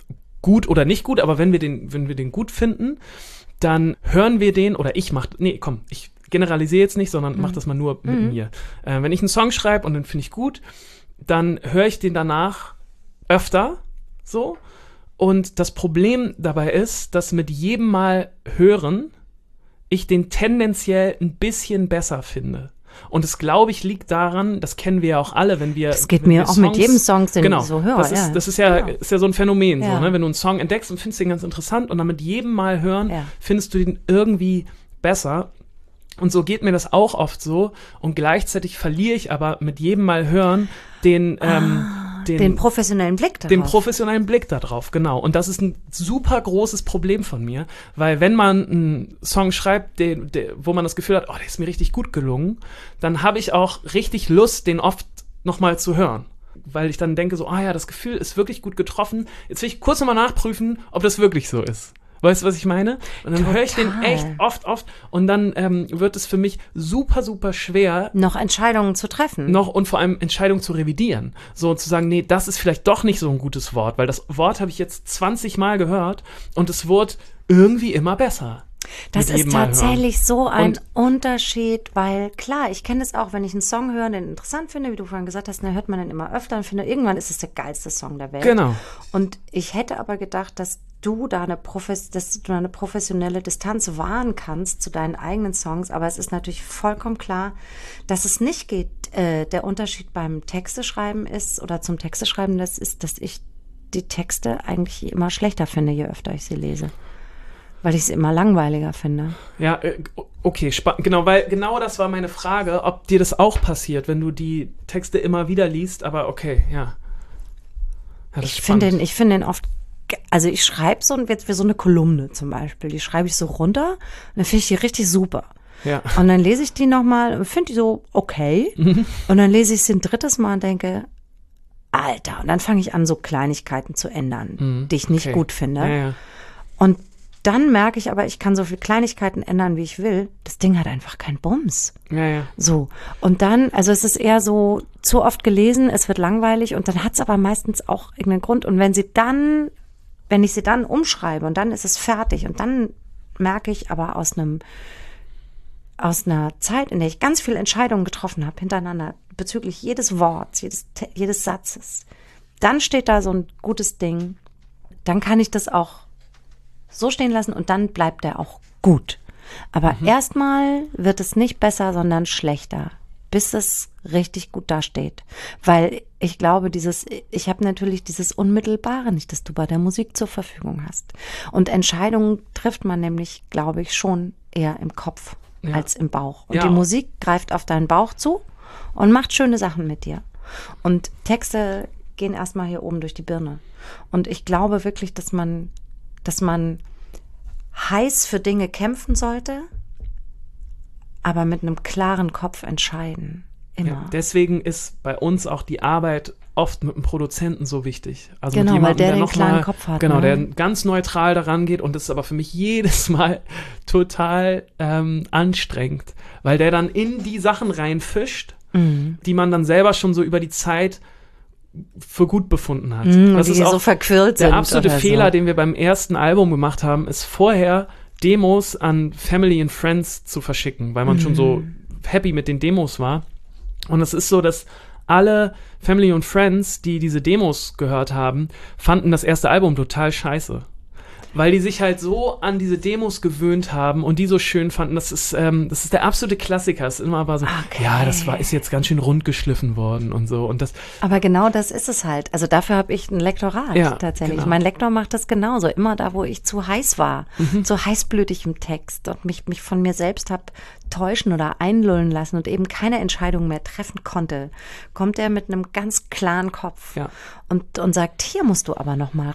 gut oder nicht gut, aber wenn wir den, wenn wir den gut finden, dann hören wir den, oder ich mach, nee, komm, ich generalisiere jetzt nicht, sondern mhm. mach das mal nur mit mhm. mir. Äh, wenn ich einen Song schreibe und den finde ich gut, dann höre ich den danach öfter, so. Und das Problem dabei ist, dass mit jedem Mal hören ich den tendenziell ein bisschen besser finde. Und das, glaube ich, liegt daran, das kennen wir ja auch alle, wenn wir Das geht wenn mir wir auch Songs, mit jedem Song, den genau, ich so höre. Das ist, ja. das ist ja, genau. ist ja so ein Phänomen, ja. so, ne? Wenn du einen Song entdeckst und findest den ganz interessant und dann mit jedem Mal hören, ja. findest du den irgendwie besser. Und so geht mir das auch oft so. Und gleichzeitig verliere ich aber mit jedem Mal hören den, ähm, ah, den, den professionellen Blick darauf. Den professionellen Blick da drauf, genau. Und das ist ein super großes Problem von mir, weil wenn man einen Song schreibt, den, der, wo man das Gefühl hat, oh, der ist mir richtig gut gelungen, dann habe ich auch richtig Lust, den oft nochmal zu hören. Weil ich dann denke so, ah ja, das Gefühl ist wirklich gut getroffen. Jetzt will ich kurz nochmal nachprüfen, ob das wirklich so ist. Weißt du, was ich meine? Und dann höre ich den echt oft, oft und dann ähm, wird es für mich super, super schwer, noch Entscheidungen zu treffen. Noch und vor allem Entscheidungen zu revidieren. So zu sagen, nee, das ist vielleicht doch nicht so ein gutes Wort, weil das Wort habe ich jetzt zwanzig Mal gehört und es wird irgendwie immer besser. Das ist tatsächlich so ein Unterschied, weil klar, ich kenne es auch, wenn ich einen Song höre, den interessant finde, wie du vorhin gesagt hast, dann hört man den immer öfter und finde, irgendwann ist es der geilste Song der Welt. Genau. Und ich hätte aber gedacht, dass du da eine, Profes- dass du eine professionelle Distanz wahren kannst zu deinen eigenen Songs, aber es ist natürlich vollkommen klar, dass es nicht geht. Äh, der Unterschied beim Texteschreiben ist, oder zum Texteschreiben, das ist, dass ich die Texte eigentlich immer schlechter finde, je öfter ich sie lese. Weil ich es immer langweiliger finde. Ja, okay, spa- genau, weil genau das war meine Frage, ob dir das auch passiert, wenn du die Texte immer wieder liest, aber okay, ja. ja ich finde den, ich finde den oft, also ich schreibe so, jetzt wie so eine Kolumne zum Beispiel, die schreibe ich so runter und dann finde ich die richtig super. Ja. Und dann lese ich die nochmal und finde die so okay mhm. und dann lese ich sie ein drittes Mal und denke, Alter, und dann fange ich an, so Kleinigkeiten zu ändern, mhm. die ich nicht okay. gut finde. Ja, ja. Und dann merke ich aber, ich kann so viele Kleinigkeiten ändern, wie ich will. Das Ding hat einfach keinen Bums. Ja, ja. So. Und dann, also es ist eher so zu oft gelesen, es wird langweilig und dann hat es aber meistens auch irgendeinen Grund. Und wenn sie dann, wenn ich sie dann umschreibe und dann ist es fertig und dann merke ich aber aus einem, aus einer Zeit, in der ich ganz viele Entscheidungen getroffen habe, hintereinander, bezüglich jedes Worts, jedes, jedes Satzes, dann steht da so ein gutes Ding, dann kann ich das auch so stehen lassen und dann bleibt der auch gut. Aber mhm. erstmal wird es nicht besser, sondern schlechter, bis es richtig gut dasteht. Weil ich glaube, dieses, ich habe natürlich dieses Unmittelbare nicht, das du bei der Musik zur Verfügung hast. Und Entscheidungen trifft man nämlich, glaube ich, schon eher im Kopf ja. als im Bauch. Und ja. die Musik greift auf deinen Bauch zu und macht schöne Sachen mit dir. Und Texte gehen erstmal hier oben durch die Birne. Und ich glaube wirklich, dass man dass man heiß für Dinge kämpfen sollte, aber mit einem klaren Kopf entscheiden. Immer. Ja, deswegen ist bei uns auch die Arbeit oft mit einem Produzenten so wichtig. Also genau, mit jemandem, weil der, der den noch klaren mal, Kopf hat. Genau, ne? der ganz neutral daran geht und das ist aber für mich jedes Mal total ähm, anstrengend, weil der dann in die Sachen reinfischt, mhm. die man dann selber schon so über die Zeit für gut befunden hat. Mm, das die ist auch so verquirlt der sind absolute oder Fehler, so. den wir beim ersten Album gemacht haben, ist vorher Demos an Family and Friends zu verschicken, weil man mm. schon so happy mit den Demos war. Und es ist so, dass alle Family und Friends, die diese Demos gehört haben, fanden das erste Album total scheiße. Weil die sich halt so an diese Demos gewöhnt haben und die so schön fanden. Das ist, ähm, das ist der absolute Klassiker. Es ist immer aber so, okay. ja, das war, ist jetzt ganz schön rund geschliffen worden und so. Und das, aber genau das ist es halt. Also dafür habe ich ein Lektorat ja, tatsächlich. Genau. Mein Lektor macht das genauso. Immer da, wo ich zu heiß war, mhm. zu heißblütig im Text und mich, mich von mir selbst habe täuschen oder einlullen lassen und eben keine Entscheidung mehr treffen konnte, kommt er mit einem ganz klaren Kopf ja. und, und sagt, hier musst du aber noch mal ran.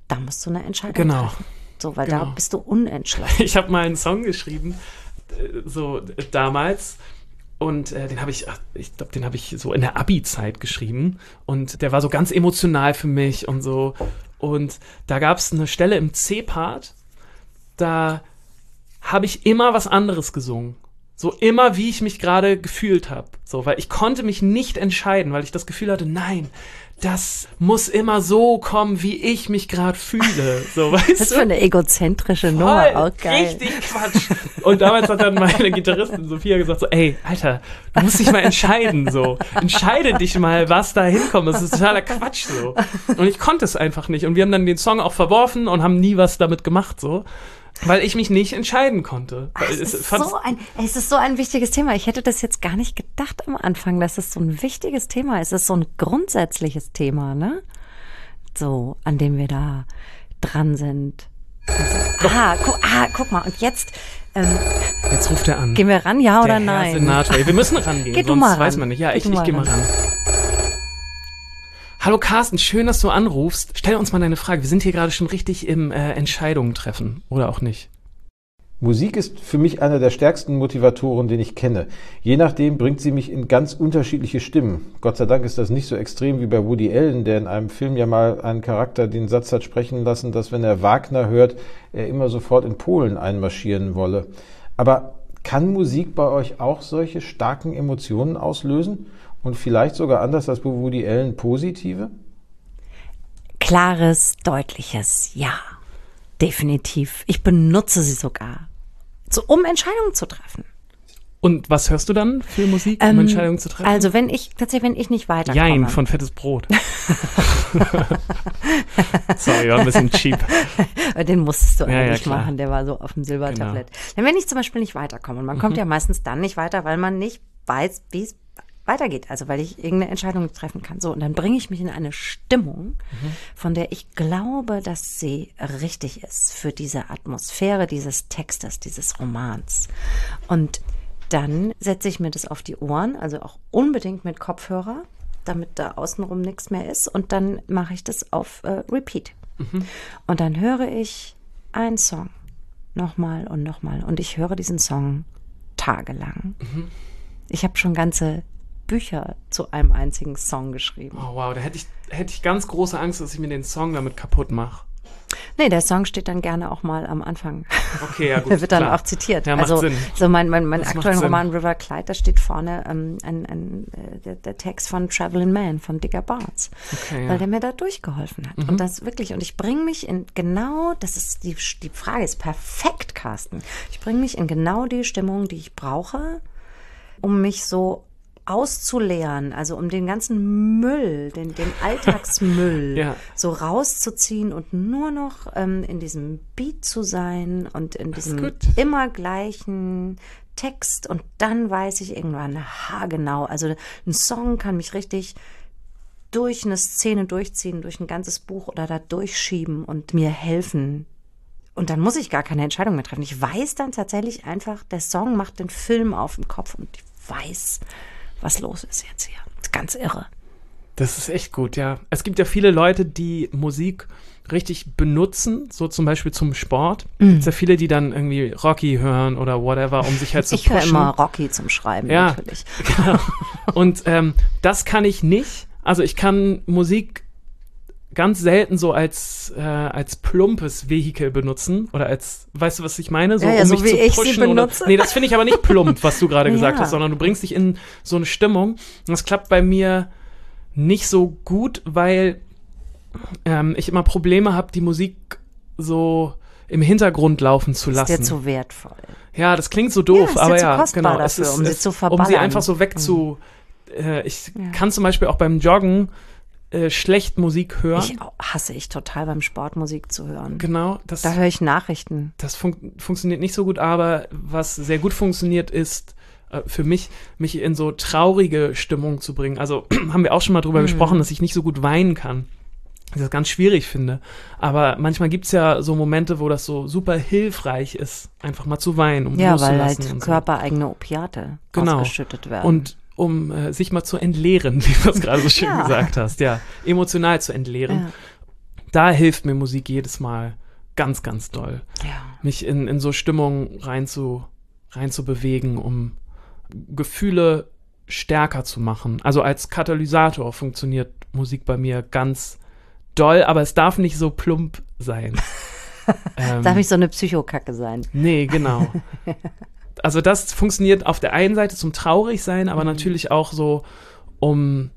da musst du eine Entscheidung Genau. treffen. So, weil Genau. da bist du unentschlossen. Ich habe mal einen Song geschrieben, äh, so äh, damals. Und äh, den habe ich, ach, ich glaube, den habe ich so in der Abi-Zeit geschrieben. Und der war so ganz emotional für mich und so. Und da gab es eine Stelle im C-Part, da habe ich immer was anderes gesungen. So immer, wie ich mich gerade gefühlt habe. So, weil ich konnte mich nicht entscheiden, weil ich das Gefühl hatte, nein, das muss immer so kommen, wie ich mich gerade fühle. So, weißt Das ist du? für eine egozentrische Voll, Nummer, auch geil. richtig Quatsch. Und damals hat dann meine Gitarristin Sophia gesagt so, ey, Alter, du musst dich mal entscheiden, so. Entscheide dich mal, was da hinkommt. Das ist totaler Quatsch, so. Und ich konnte es einfach nicht. Und wir haben dann den Song auch verworfen und haben nie was damit gemacht, so. Weil ich mich nicht entscheiden konnte. Ach, Weil es, es, ist fand's- so ein, es ist so ein wichtiges Thema. Ich hätte das jetzt gar nicht gedacht am Anfang, dass es so ein wichtiges Thema ist. Es ist so ein grundsätzliches Thema, ne? So, an dem wir da dran sind. Also, ah, gu ah, guck mal. Und jetzt ähm, Jetzt ruft er an. gehen wir ran, ja oder Der Herr nein? Senator. Wir müssen rangehen, Geh du sonst mal ran. weiß man nicht. Ja, Geh ich, du ich mal gehe mal ran. ran. Hallo Carsten, schön, dass du anrufst. Stell uns mal deine Frage. Wir sind hier gerade schon richtig im äh, Entscheidungen treffen. Oder auch nicht. Musik ist für mich einer der stärksten Motivatoren, den ich kenne. Je nachdem bringt sie mich in ganz unterschiedliche Stimmen. Gott sei Dank ist das nicht so extrem wie bei Woody Allen, der in einem Film ja mal einen Charakter den Satz hat sprechen lassen, dass wenn er Wagner hört, er immer sofort in Polen einmarschieren wolle. Aber kann Musik bei euch auch solche starken Emotionen auslösen? Und vielleicht sogar anders als bei Woody Allen positive? Klares, deutliches Ja. Definitiv. Ich benutze sie sogar, so, um Entscheidungen zu treffen. Und was hörst du dann für Musik, um Ähm, Entscheidungen zu treffen? Also wenn ich, tatsächlich, wenn ich nicht weiterkomme. Jein von Fettes Brot. Sorry, war ein bisschen cheap. Den musstest du Ja, ja, eigentlich klar. machen, der war so auf dem Silbertablett. Genau. Denn wenn ich zum Beispiel nicht weiterkomme, und man kommt ja meistens dann nicht weiter, weil man nicht weiß, wie es weitergeht, also weil ich irgendeine Entscheidung nicht treffen kann. So, und dann bringe ich mich in eine Stimmung, von der ich glaube, dass sie richtig ist für diese Atmosphäre dieses Textes, dieses Romans. Und dann setze ich mir das auf die Ohren, also auch unbedingt mit Kopfhörer, damit da außenrum nichts mehr ist. Und dann mache ich das auf äh, Repeat. Und dann höre ich einen Song nochmal und nochmal. Und ich höre diesen Song tagelang. Ich habe schon ganze Bücher zu einem einzigen Song geschrieben. Oh wow, da hätte ich, hätte ich ganz große Angst, dass ich mir den Song damit kaputt mache. Nee, der Song steht dann gerne auch mal am Anfang. Okay, ja gut, Der wird dann klar. auch zitiert. Ja, macht also Sinn. so mein, mein, mein Das macht aktuellen Sinn. Roman River Clyde, da steht vorne ähm, ein, ein, äh, der, der Text von Travelin' Man von Digger Barnes, Okay, ja. weil der mir da durchgeholfen hat. Und das wirklich, und ich bringe mich in genau, das ist die, die Frage ist perfekt, Carsten. Ich bringe mich in genau die Stimmung, die ich brauche, um mich so auszuleeren, also um den ganzen Müll, den, den Alltagsmüll Ja. so rauszuziehen und nur noch ähm, in diesem Beat zu sein und in ist diesem gut. immer gleichen Text, und dann weiß ich irgendwann haargenau, also ein Song kann mich richtig durch eine Szene durchziehen, durch ein ganzes Buch oder da durchschieben und mir helfen. Und dann muss ich gar keine Entscheidung mehr treffen. Ich weiß dann tatsächlich einfach, der Song macht den Film auf dem Kopf und ich weiß, was los ist jetzt hier. Das ist ganz irre. Das ist echt gut, ja. Es gibt ja viele Leute, die Musik richtig benutzen, so zum Beispiel zum Sport. Mhm. Es gibt ja viele, die dann irgendwie Rocky hören oder whatever, um sich halt zu Ich höre pushen. immer Rocky zum Schreiben, Ja. natürlich. Genau. Und ähm, das kann ich nicht. Also ich kann Musik ganz selten so als, äh, als plumpes Vehikel benutzen oder als, weißt du, was ich meine? So, Ja, ja, um so mich wie zu ich sie pushen oder, benutze. nee, das finde ich aber nicht plump, was du gerade gesagt Ja. hast, sondern du bringst dich in so eine Stimmung. Und das klappt bei mir nicht so gut, weil ähm, ich immer Probleme habe, die Musik so im Hintergrund laufen zu Ist lassen. dir zu wertvoll. Ja, das klingt so doof, Ja, ist dir aber zu ja, kostbar genau. dafür, um sie zu Um sie verballern. einfach so wegzu. Äh, ich Ja. kann zum Beispiel auch beim Joggen äh, schlecht Musik hören. Ich au- hasse ich total beim Sport Musik zu hören. Genau, das, Da höre ich Nachrichten. das fun funktioniert nicht so gut, aber was sehr gut funktioniert, ist äh, für mich, mich in so traurige Stimmung zu bringen. Also haben wir auch schon mal drüber Mhm. gesprochen, dass ich nicht so gut weinen kann. Ich das ganz schwierig finde. Aber manchmal gibt's ja so Momente, wo das so super hilfreich ist, einfach mal zu weinen, um Ja, loszulassen. weil halt und so. körpereigene Opiate Genau. ausgeschüttet werden. Und um äh, sich mal zu entleeren, wie du es gerade so schön Ja. gesagt hast, ja, emotional zu entleeren. ja. da hilft mir Musik jedes Mal ganz, ganz doll. Ja. Mich in, in so Stimmung rein zu, rein zu bewegen, um Gefühle stärker zu machen. Also als Katalysator funktioniert Musik bei mir ganz doll, aber es darf nicht so plump sein. ähm, Darf nicht so eine Psychokacke sein. Nee, genau. Also das funktioniert auf der einen Seite zum Traurigsein, aber mhm. natürlich auch so, um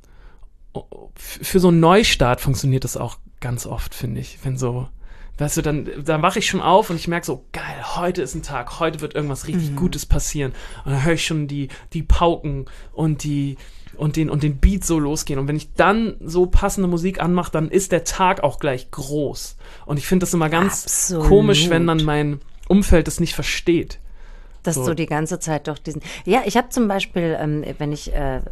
für so einen Neustart funktioniert das auch ganz oft, finde ich. Wenn so, weißt du, dann, dann wache ich schon auf und ich merke so, geil, heute ist ein Tag, heute wird irgendwas richtig mhm. Gutes passieren. Und dann höre ich schon die, die Pauken und die und den, und den Beat so losgehen. Und wenn ich dann so passende Musik anmache, dann ist der Tag auch gleich groß. Und ich finde das immer ganz Absolut. komisch, wenn dann mein Umfeld das nicht versteht. Dass so. du die ganze Zeit durch diesen... Ja, ich habe zum Beispiel, ähm, wenn ich äh,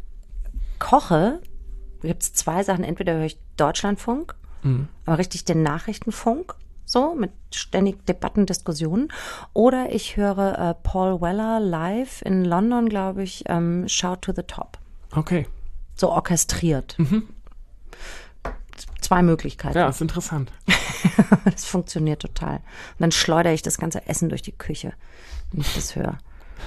koche, gibt es zwei Sachen. Entweder höre ich Deutschlandfunk, mhm. aber richtig den Nachrichtenfunk, so mit ständig Debatten, Diskussionen. Oder ich höre äh, Paul Weller live in London, glaube ich, ähm, Shout to the Top. Okay. So orchestriert. Mhm. Zwei Möglichkeiten. Ja, ist interessant. Das funktioniert total. Und dann schleudere ich das ganze Essen durch die Küche, wenn ich das höre.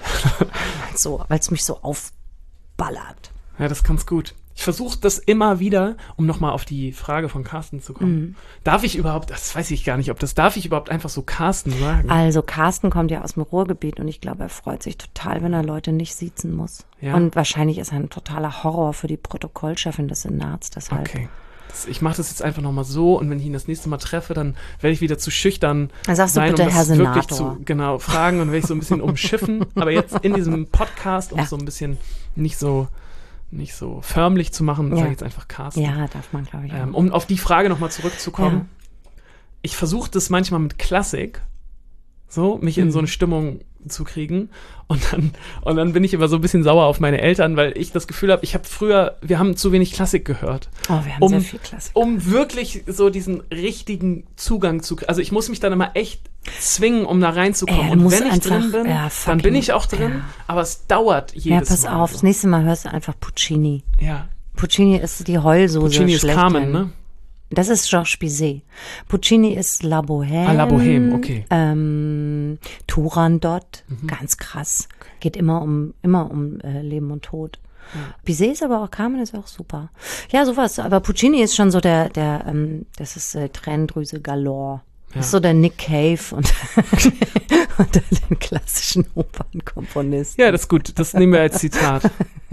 So, weil es mich so aufballert. Ja, das kann's gut. Ich versuche das immer wieder, um nochmal auf die Frage von Carsten zu kommen. Mhm. Darf ich überhaupt, das weiß ich gar nicht, ob das, darf ich überhaupt einfach so Carsten sagen? Also Carsten kommt ja aus dem Ruhrgebiet und ich glaube, er freut sich total, wenn er Leute nicht siezen muss. Ja. Und wahrscheinlich ist er ein totaler Horror für die Protokollchefin des Senats, deshalb. Okay. Das, ich mache das jetzt einfach nochmal so und wenn ich ihn das nächste Mal treffe, dann werde ich wieder zu schüchtern dann sagst sein, du bitte, um das Herr Senator. wirklich zu genau, fragen und werde ich so ein bisschen umschiffen. Aber jetzt in diesem Podcast, um ja. so ein bisschen nicht so nicht so förmlich zu machen, ja. sage ich jetzt einfach Carsten. Ja, darf man, glaube ich. Ähm, um auf die Frage nochmal zurückzukommen. Ja. Ich versuche das manchmal mit Klassik, so, mich mhm. in so eine Stimmung zu kriegen. Und dann, und dann bin ich immer so ein bisschen sauer auf meine Eltern, weil ich das Gefühl habe, ich habe früher, wir haben zu wenig Klassik gehört. Oh, wir haben um, sehr viel Klassik. Um wirklich so diesen richtigen Zugang zu, also ich muss mich dann immer echt zwingen, um da reinzukommen. Ey, und wenn ich einfach, drin bin, ja, dann bin ich auch drin, ja. aber es dauert jedes Mal. Ja, pass Mal auf, so. das nächste Mal hörst du einfach Puccini. Ja. Puccini ist die Heulsoße. Puccini ist schlechthin. Carmen, ne? Das ist Georges Bizet. Puccini ist La Bohème. Ah, La Bohème, okay. Ähm, Turandot, Mhm. ganz krass. Okay. Geht immer um, immer um äh, Leben und Tod. Ja. Bizet ist aber auch, Carmen ist auch super. Ja, sowas. Aber Puccini ist schon so der, der, ähm, das ist äh, Tränendrüse galore. Ja. Das ist so der Nick Cave und unter den klassischen Opernkomponisten. Ja, das ist gut. Das nehmen wir als Zitat.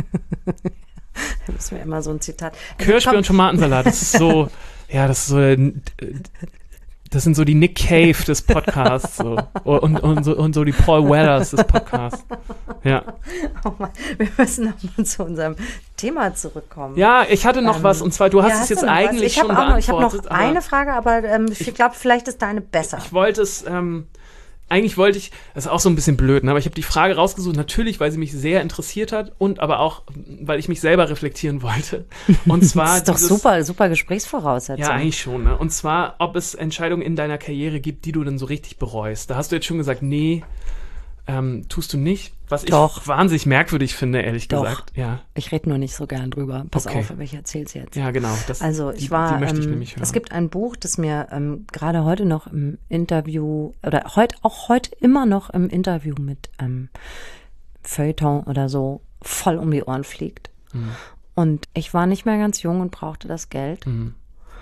Da müssen wir immer so ein Zitat. Kirschbier und Tomatensalat, das ist so, ja, das ist so, äh, das sind so die Nick Cave des Podcasts so. und, und, so, und so die Paul Wellers des Podcasts. Ja. Oh Mann, wir müssen nochmal zu unserem Thema zurückkommen. Ja, ich hatte noch ähm, was, und zwar, du hast ja, es hast jetzt du noch eigentlich was? Ich schon hab auch noch, Ich habe noch beantwortet. eine Frage, aber ähm, ich, ich glaube, vielleicht ist deine besser. Ich wollte es, ähm, eigentlich wollte ich, das ist auch so ein bisschen blöd, ne, aber ich habe die Frage rausgesucht, natürlich, weil sie mich sehr interessiert hat und aber auch, weil ich mich selber reflektieren wollte. Und zwar das ist doch dieses, super, super Gesprächsvoraussetzung. Ja, eigentlich schon. Ne? Und zwar, ob es Entscheidungen in deiner Karriere gibt, die du dann so richtig bereust. Da hast du jetzt schon gesagt, nee, ähm, tust du nicht. Was Doch. ich wahnsinnig merkwürdig finde, ehrlich Doch. gesagt. Ja. Ich rede nur nicht so gern drüber. Pass Okay. auf, aber ich erzähl's jetzt. Ja, genau. Das, Also ich die, war, die möchte ich ähm, nämlich hören. es gibt ein Buch, das mir ähm, gerade heute noch im Interview, oder heute auch heute immer noch im Interview mit ähm, Feuilleton oder so voll um die Ohren fliegt. Mhm. Und ich war nicht mehr ganz jung und brauchte das Geld. Mhm.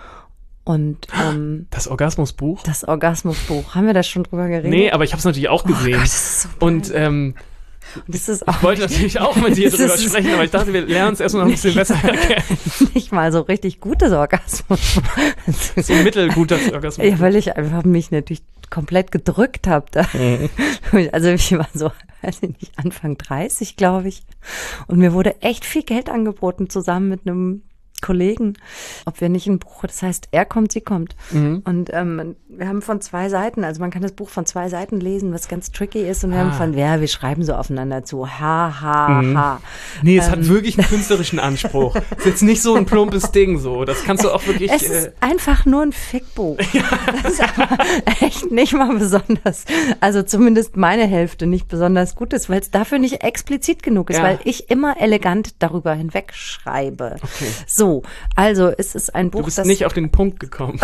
Und ähm, Das Orgasmusbuch? das Orgasmusbuch, haben wir da schon drüber geredet? Nee, aber ich habe es natürlich auch gesehen. Oh Gott, das ist so und ähm, Und das ist auch ich wollte natürlich auch mit dir Das drüber ist- sprechen, aber ich dachte, wir lernen uns erstmal noch ein bisschen besser kennen. nicht mal so richtig gutes Orgasmus. So ein mittelguter Orgasmus. Ja, weil ich einfach mich natürlich komplett gedrückt habe. Da. Also ich war so, weiß ich nicht, Anfang dreißig, glaube ich. Und mir wurde echt viel Geld angeboten, zusammen mit einem Kollegen, ob wir nicht ein Buch, das heißt, er kommt, sie kommt. Mhm. Und ähm, wir haben von zwei Seiten, also man kann das Buch von zwei Seiten lesen, was ganz tricky ist. Und wir Ah. haben von, ja, wir schreiben so aufeinander zu. Ha, ha, Mhm. ha. Nee, es Ähm. hat wirklich einen künstlerischen Anspruch. Es ist jetzt nicht so ein plumpes Ding so. Das kannst du auch wirklich. Es äh, ist einfach nur ein Fickbuch. Das ist aber echt nicht mal besonders, also zumindest meine Hälfte nicht besonders gut ist, weil es dafür nicht explizit genug ist, Ja. weil ich immer elegant darüber hinweg schreibe. Okay. So, So, also es ist ein Buch, Du bist das... nicht auf den Punkt gekommen.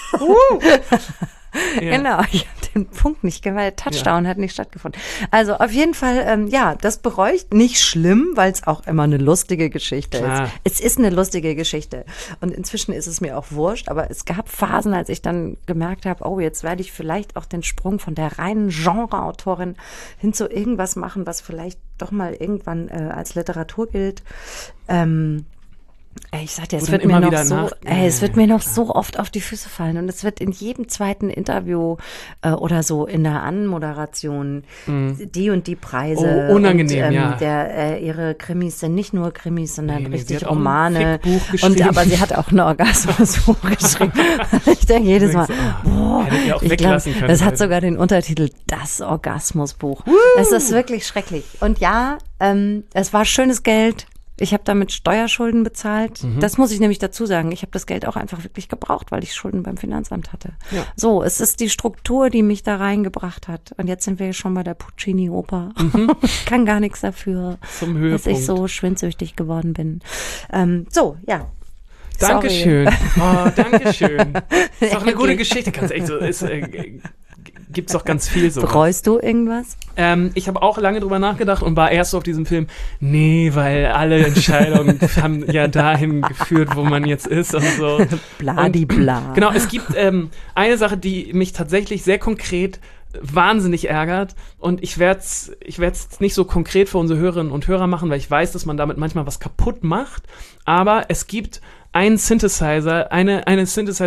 Ja. Genau, ich habe den Punkt nicht gemacht, der Touchdown ja. hat nicht stattgefunden. Also auf jeden Fall, ähm, ja, das bereue ich nicht schlimm, weil es auch immer eine lustige Geschichte Klar. ist. Es ist eine lustige Geschichte und inzwischen ist es mir auch wurscht, aber es gab Phasen, als ich dann gemerkt habe, oh, jetzt werde ich vielleicht auch den Sprung von der reinen Genreautorin hin zu irgendwas machen, was vielleicht doch mal irgendwann äh, als Literatur gilt. Ähm, Ey, ich sag dir, es wird mir noch so, nach, ey, es wird mir noch klar. so oft auf die Füße fallen und es wird in jedem zweiten Interview äh, oder so in der Anmoderation mm. die und die Preise. Oh, unangenehm, und, ähm, ja. Der, äh, ihre Krimis sind nicht nur Krimis, sondern nee, nee, richtig sie hat Romane. Auch ein Fickbuch geschrieben. Und aber sie hat auch ein Orgasmusbuch geschrieben. Ich denke jedes Mal, boah, hättet ihr auch ich weglassen glaub, können. Das hat heute. sogar den Untertitel Das Orgasmusbuch. Es ist wirklich schrecklich. Und ja, ähm, es war schönes Geld. Ich habe damit Steuerschulden bezahlt. Mhm. Das muss ich nämlich dazu sagen. Ich habe das Geld auch einfach wirklich gebraucht, weil ich Schulden beim Finanzamt hatte. Ja. So, es ist die Struktur, die mich da reingebracht hat. Und jetzt sind wir schon bei der Puccini-Oper. Mhm. Ich kann gar nichts dafür, Zum Höhepunkt. dass ich so schwindsüchtig geworden bin. Ähm, so, ja. Dankeschön. Oh, Dankeschön. Ist doch eine gute Geschichte. Ganz echt so. Ist, äh, gibt's doch ganz viel so. Bereust du irgendwas? Ähm, ich habe auch lange drüber nachgedacht und war erst so auf diesem Film, nee, weil alle Entscheidungen haben ja dahin geführt, wo man jetzt ist und so. Bladibla. Genau, es gibt ähm, eine Sache, die mich tatsächlich sehr konkret wahnsinnig ärgert und ich werde es ich werd's nicht so konkret für unsere Hörerinnen und Hörer machen, weil ich weiß, dass man damit manchmal was kaputt macht, aber es gibt einen Synthesizer, eine, eine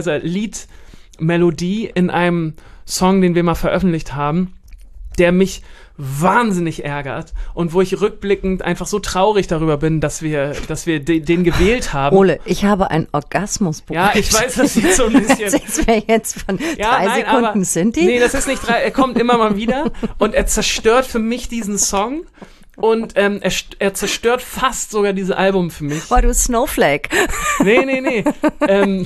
Synthesizer-Lied-Melodie in einem Song, den wir mal veröffentlicht haben, der mich wahnsinnig ärgert und wo ich rückblickend einfach so traurig darüber bin, dass wir, dass wir de, den gewählt haben. Ole, ich habe ein Orgasmusbuch. Ja, ich weiß, das sieht so ein bisschen... Erzählst mir jetzt von ja, drei nein, Sekunden aber, Synthi? Nee, das ist nicht drei, er kommt immer mal wieder und er zerstört für mich diesen Song und ähm, er, er zerstört fast sogar dieses Album für mich. Boah, du Snowflake. Nee, nee, nee. ähm,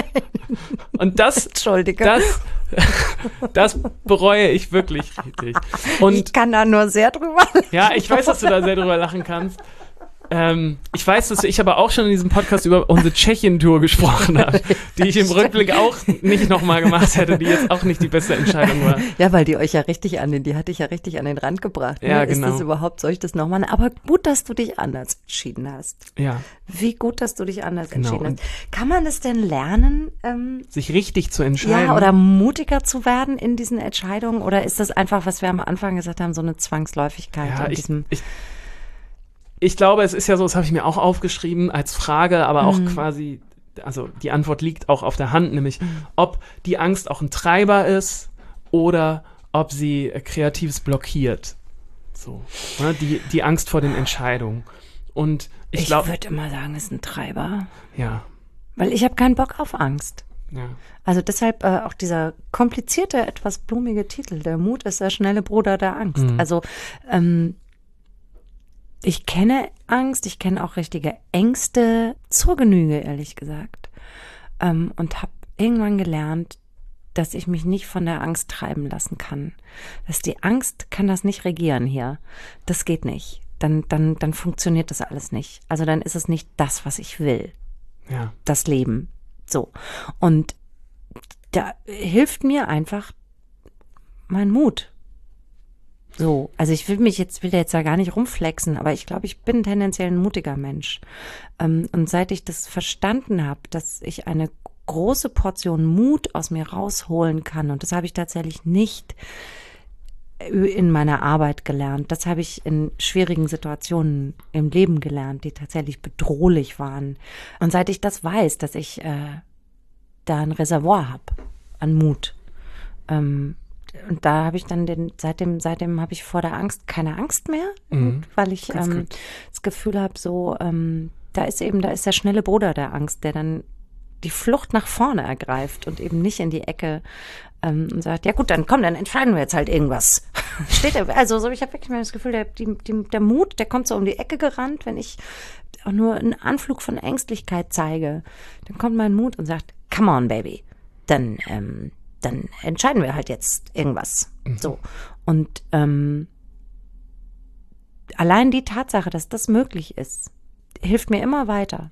und das... Entschuldige. Das... Das bereue ich wirklich richtig. Und ich kann da nur sehr drüber lachen. Ja, ich weiß, dass du da sehr drüber lachen kannst. Ähm, ich weiß, dass ich aber auch schon in diesem Podcast über unsere Tschechien-Tour gesprochen habe, die ich im Rückblick auch nicht nochmal gemacht hätte, die jetzt auch nicht die beste Entscheidung war. Ja, weil die euch ja richtig an den, die hatte ich ja richtig an den Rand gebracht. Ne? Ja, genau. Ist das überhaupt, soll ich das nochmal? Aber gut, dass du dich anders entschieden hast. Ja. Wie gut, dass du dich anders genau. entschieden hast. Kann man es denn lernen? Ähm, sich richtig zu entscheiden? Ja, oder mutiger zu werden in diesen Entscheidungen? Oder ist das einfach, was wir am Anfang gesagt haben, so eine Zwangsläufigkeit? Ja, in ich, diesem ich, ich glaube, es ist ja so, das habe ich mir auch aufgeschrieben als Frage, aber auch mhm. quasi, also die Antwort liegt auch auf der Hand, nämlich mhm. ob die Angst auch ein Treiber ist oder ob sie äh, Kreatives blockiert. So, ne? die, die Angst vor den Entscheidungen. Und ich, ich glaube, würde immer sagen, es ist ein Treiber. Ja. Weil ich habe keinen Bock auf Angst. Ja. Also deshalb äh, auch dieser komplizierte, etwas blumige Titel. Der Mut ist der schnelle Bruder der Angst. Mhm. Also ähm, ich kenne Angst, ich kenne auch richtige Ängste zur Genüge, ehrlich gesagt. Ähm, und habe irgendwann gelernt, dass ich mich nicht von der Angst treiben lassen kann. Dass die Angst kann das nicht regieren hier. Das geht nicht. Dann, dann, dann funktioniert das alles nicht. Also dann ist es nicht das, was ich will. Ja. Das Leben. So. Und da hilft mir einfach mein Mut. So, also ich will mich jetzt, will jetzt da gar nicht rumflexen, aber ich glaube, ich bin tendenziell ein mutiger Mensch. Ähm, und seit ich das verstanden habe, dass ich eine große Portion Mut aus mir rausholen kann, und das habe ich tatsächlich nicht in meiner Arbeit gelernt, das habe ich in schwierigen Situationen im Leben gelernt, die tatsächlich bedrohlich waren. Und seit ich das weiß, dass ich äh, da ein Reservoir habe an Mut, ähm, und da habe ich dann den, seitdem, seitdem habe ich vor der Angst keine Angst mehr, mhm. weil ich ähm, das Gefühl habe, so, ähm, da ist eben, da ist der schnelle Bruder der Angst, der dann die Flucht nach vorne ergreift und eben nicht in die Ecke ähm, und sagt, ja gut, dann komm, dann entscheiden wir jetzt halt irgendwas. Steht er, also so, ich habe wirklich mal das Gefühl, der, die, die, der Mut, der kommt so um die Ecke gerannt, wenn ich auch nur einen Anflug von Ängstlichkeit zeige, dann kommt mein Mut und sagt, come on, baby, dann, ähm, dann entscheiden wir halt jetzt irgendwas. Mhm. So. Und ähm, allein die Tatsache, dass das möglich ist, hilft mir immer weiter.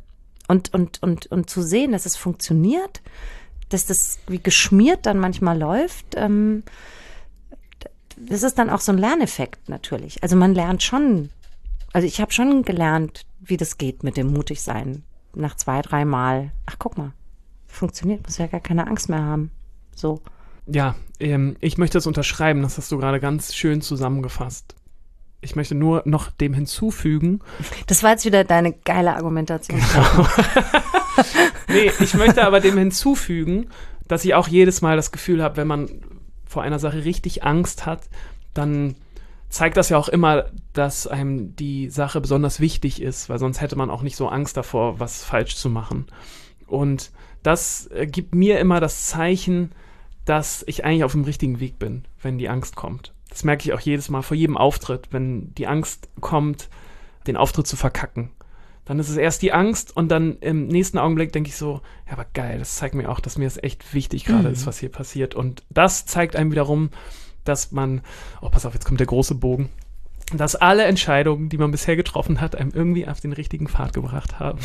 Und, und, und, und zu sehen, dass es funktioniert, dass das wie geschmiert dann manchmal läuft, ähm, das ist dann auch so ein Lerneffekt natürlich. Also man lernt schon, also ich habe schon gelernt, wie das geht mit dem Mutigsein. Nach zwei, drei Mal. Ach, guck mal, funktioniert, muss ja gar keine Angst mehr haben. So. Ja, ähm, ich möchte das unterschreiben, das hast du gerade ganz schön zusammengefasst. Ich möchte nur noch dem hinzufügen. Das war jetzt wieder deine geile Argumentation. Genau. Nee, ich möchte aber dem hinzufügen, dass ich auch jedes Mal das Gefühl habe, wenn man vor einer Sache richtig Angst hat, dann zeigt das ja auch immer, dass einem die Sache besonders wichtig ist, weil sonst hätte man auch nicht so Angst davor, was falsch zu machen. Und das äh, gibt mir immer das Zeichen, dass ich eigentlich auf dem richtigen Weg bin, wenn die Angst kommt. Das merke ich auch jedes Mal vor jedem Auftritt, wenn die Angst kommt, den Auftritt zu verkacken. Dann ist es erst die Angst und dann im nächsten Augenblick denke ich so, ja, aber geil, das zeigt mir auch, dass mir das echt wichtig gerade mhm. ist, was hier passiert. Und das zeigt einem wiederum, dass man, oh, pass auf, jetzt kommt der große Bogen, dass alle Entscheidungen, die man bisher getroffen hat, einem irgendwie auf den richtigen Pfad gebracht haben.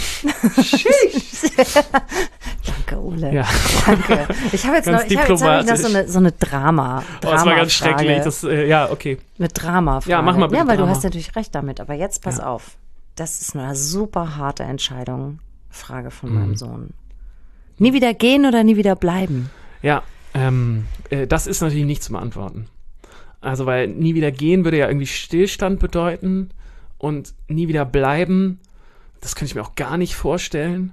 Danke, Ole. Ja. Danke. Ich habe jetzt, noch, ich hab jetzt hab ich noch so eine, so eine Drama. Oh, das war ganz schrecklich. Das, äh, ja, okay. Eine Drama-Frage. Ja, mach mal bitte Ja, weil Drama. Du hast natürlich recht damit. Aber jetzt pass Ja. auf. Das ist eine super harte Entscheidung. Frage von Mhm. meinem Sohn. Nie wieder gehen oder nie wieder bleiben? Ja, ähm, äh, das ist natürlich nicht zu beantworten. Also, weil nie wieder gehen würde ja irgendwie Stillstand bedeuten und nie wieder bleiben, das könnte ich mir auch gar nicht vorstellen.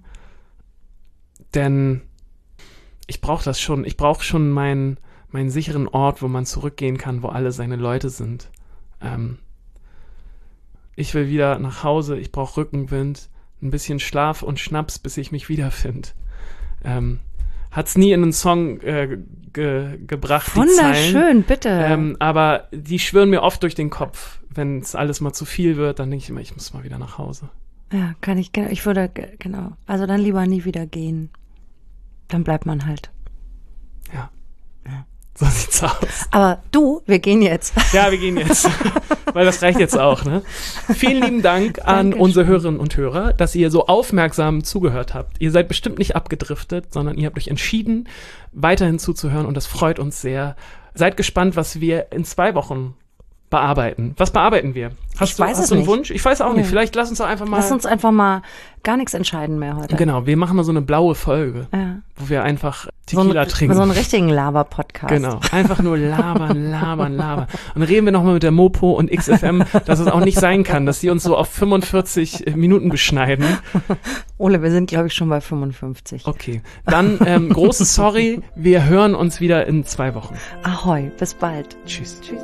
Denn ich brauche das schon. Ich brauche schon meinen, meinen sicheren Ort, wo man zurückgehen kann, wo alle seine Leute sind. Ähm, ich will wieder nach Hause, ich brauche Rückenwind, ein bisschen Schlaf und Schnaps, bis ich mich wiederfinde. Ähm, hat's nie in einen Song äh, ge- gebracht, die Zeilen. Wunderschön, bitte. Ähm, aber die schwirren mir oft durch den Kopf. Wenn es alles mal zu viel wird, dann denke ich immer, ich muss mal wieder nach Hause. Ja, kann ich, ich würde, genau. Also dann lieber nie wieder gehen. Dann bleibt man halt. Ja. Ja. So sieht's aus. Aber du, wir gehen jetzt. Ja, wir gehen jetzt. Weil das reicht jetzt auch, ne? Vielen lieben Dank an Dankeschön. unsere Hörerinnen und Hörer, dass ihr so aufmerksam zugehört habt. Ihr seid bestimmt nicht abgedriftet, sondern ihr habt euch entschieden, weiterhin zuzuhören und das freut uns sehr. Seid gespannt, was wir in zwei Wochen bearbeiten. Was bearbeiten wir? Hast Ich du, weiß hast es du einen nicht. Wunsch? Ich weiß auch Nee. nicht. Vielleicht lass uns doch einfach mal... Lass uns einfach mal gar nichts entscheiden mehr heute. Genau, wir machen mal so eine blaue Folge, Ja. wo wir einfach So, Tequila ein, trinken. so einen richtigen Laber-Podcast. Genau, einfach nur labern, labern, labern. Und dann reden wir nochmal mit der Mopo und X F M, dass es auch nicht sein kann, dass die uns so auf fünfundvierzig Minuten beschneiden. Ole, wir sind, glaube ich, schon bei fünfundfünfzig. Okay, dann ähm, großes Sorry, wir hören uns wieder in zwei Wochen. Ahoi, bis bald. Tschüss. Tschüss.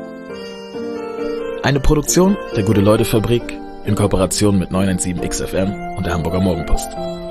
Eine Produktion der Gute-Leute-Fabrik in Kooperation mit neun eins sieben X F M und der Hamburger Morgenpost.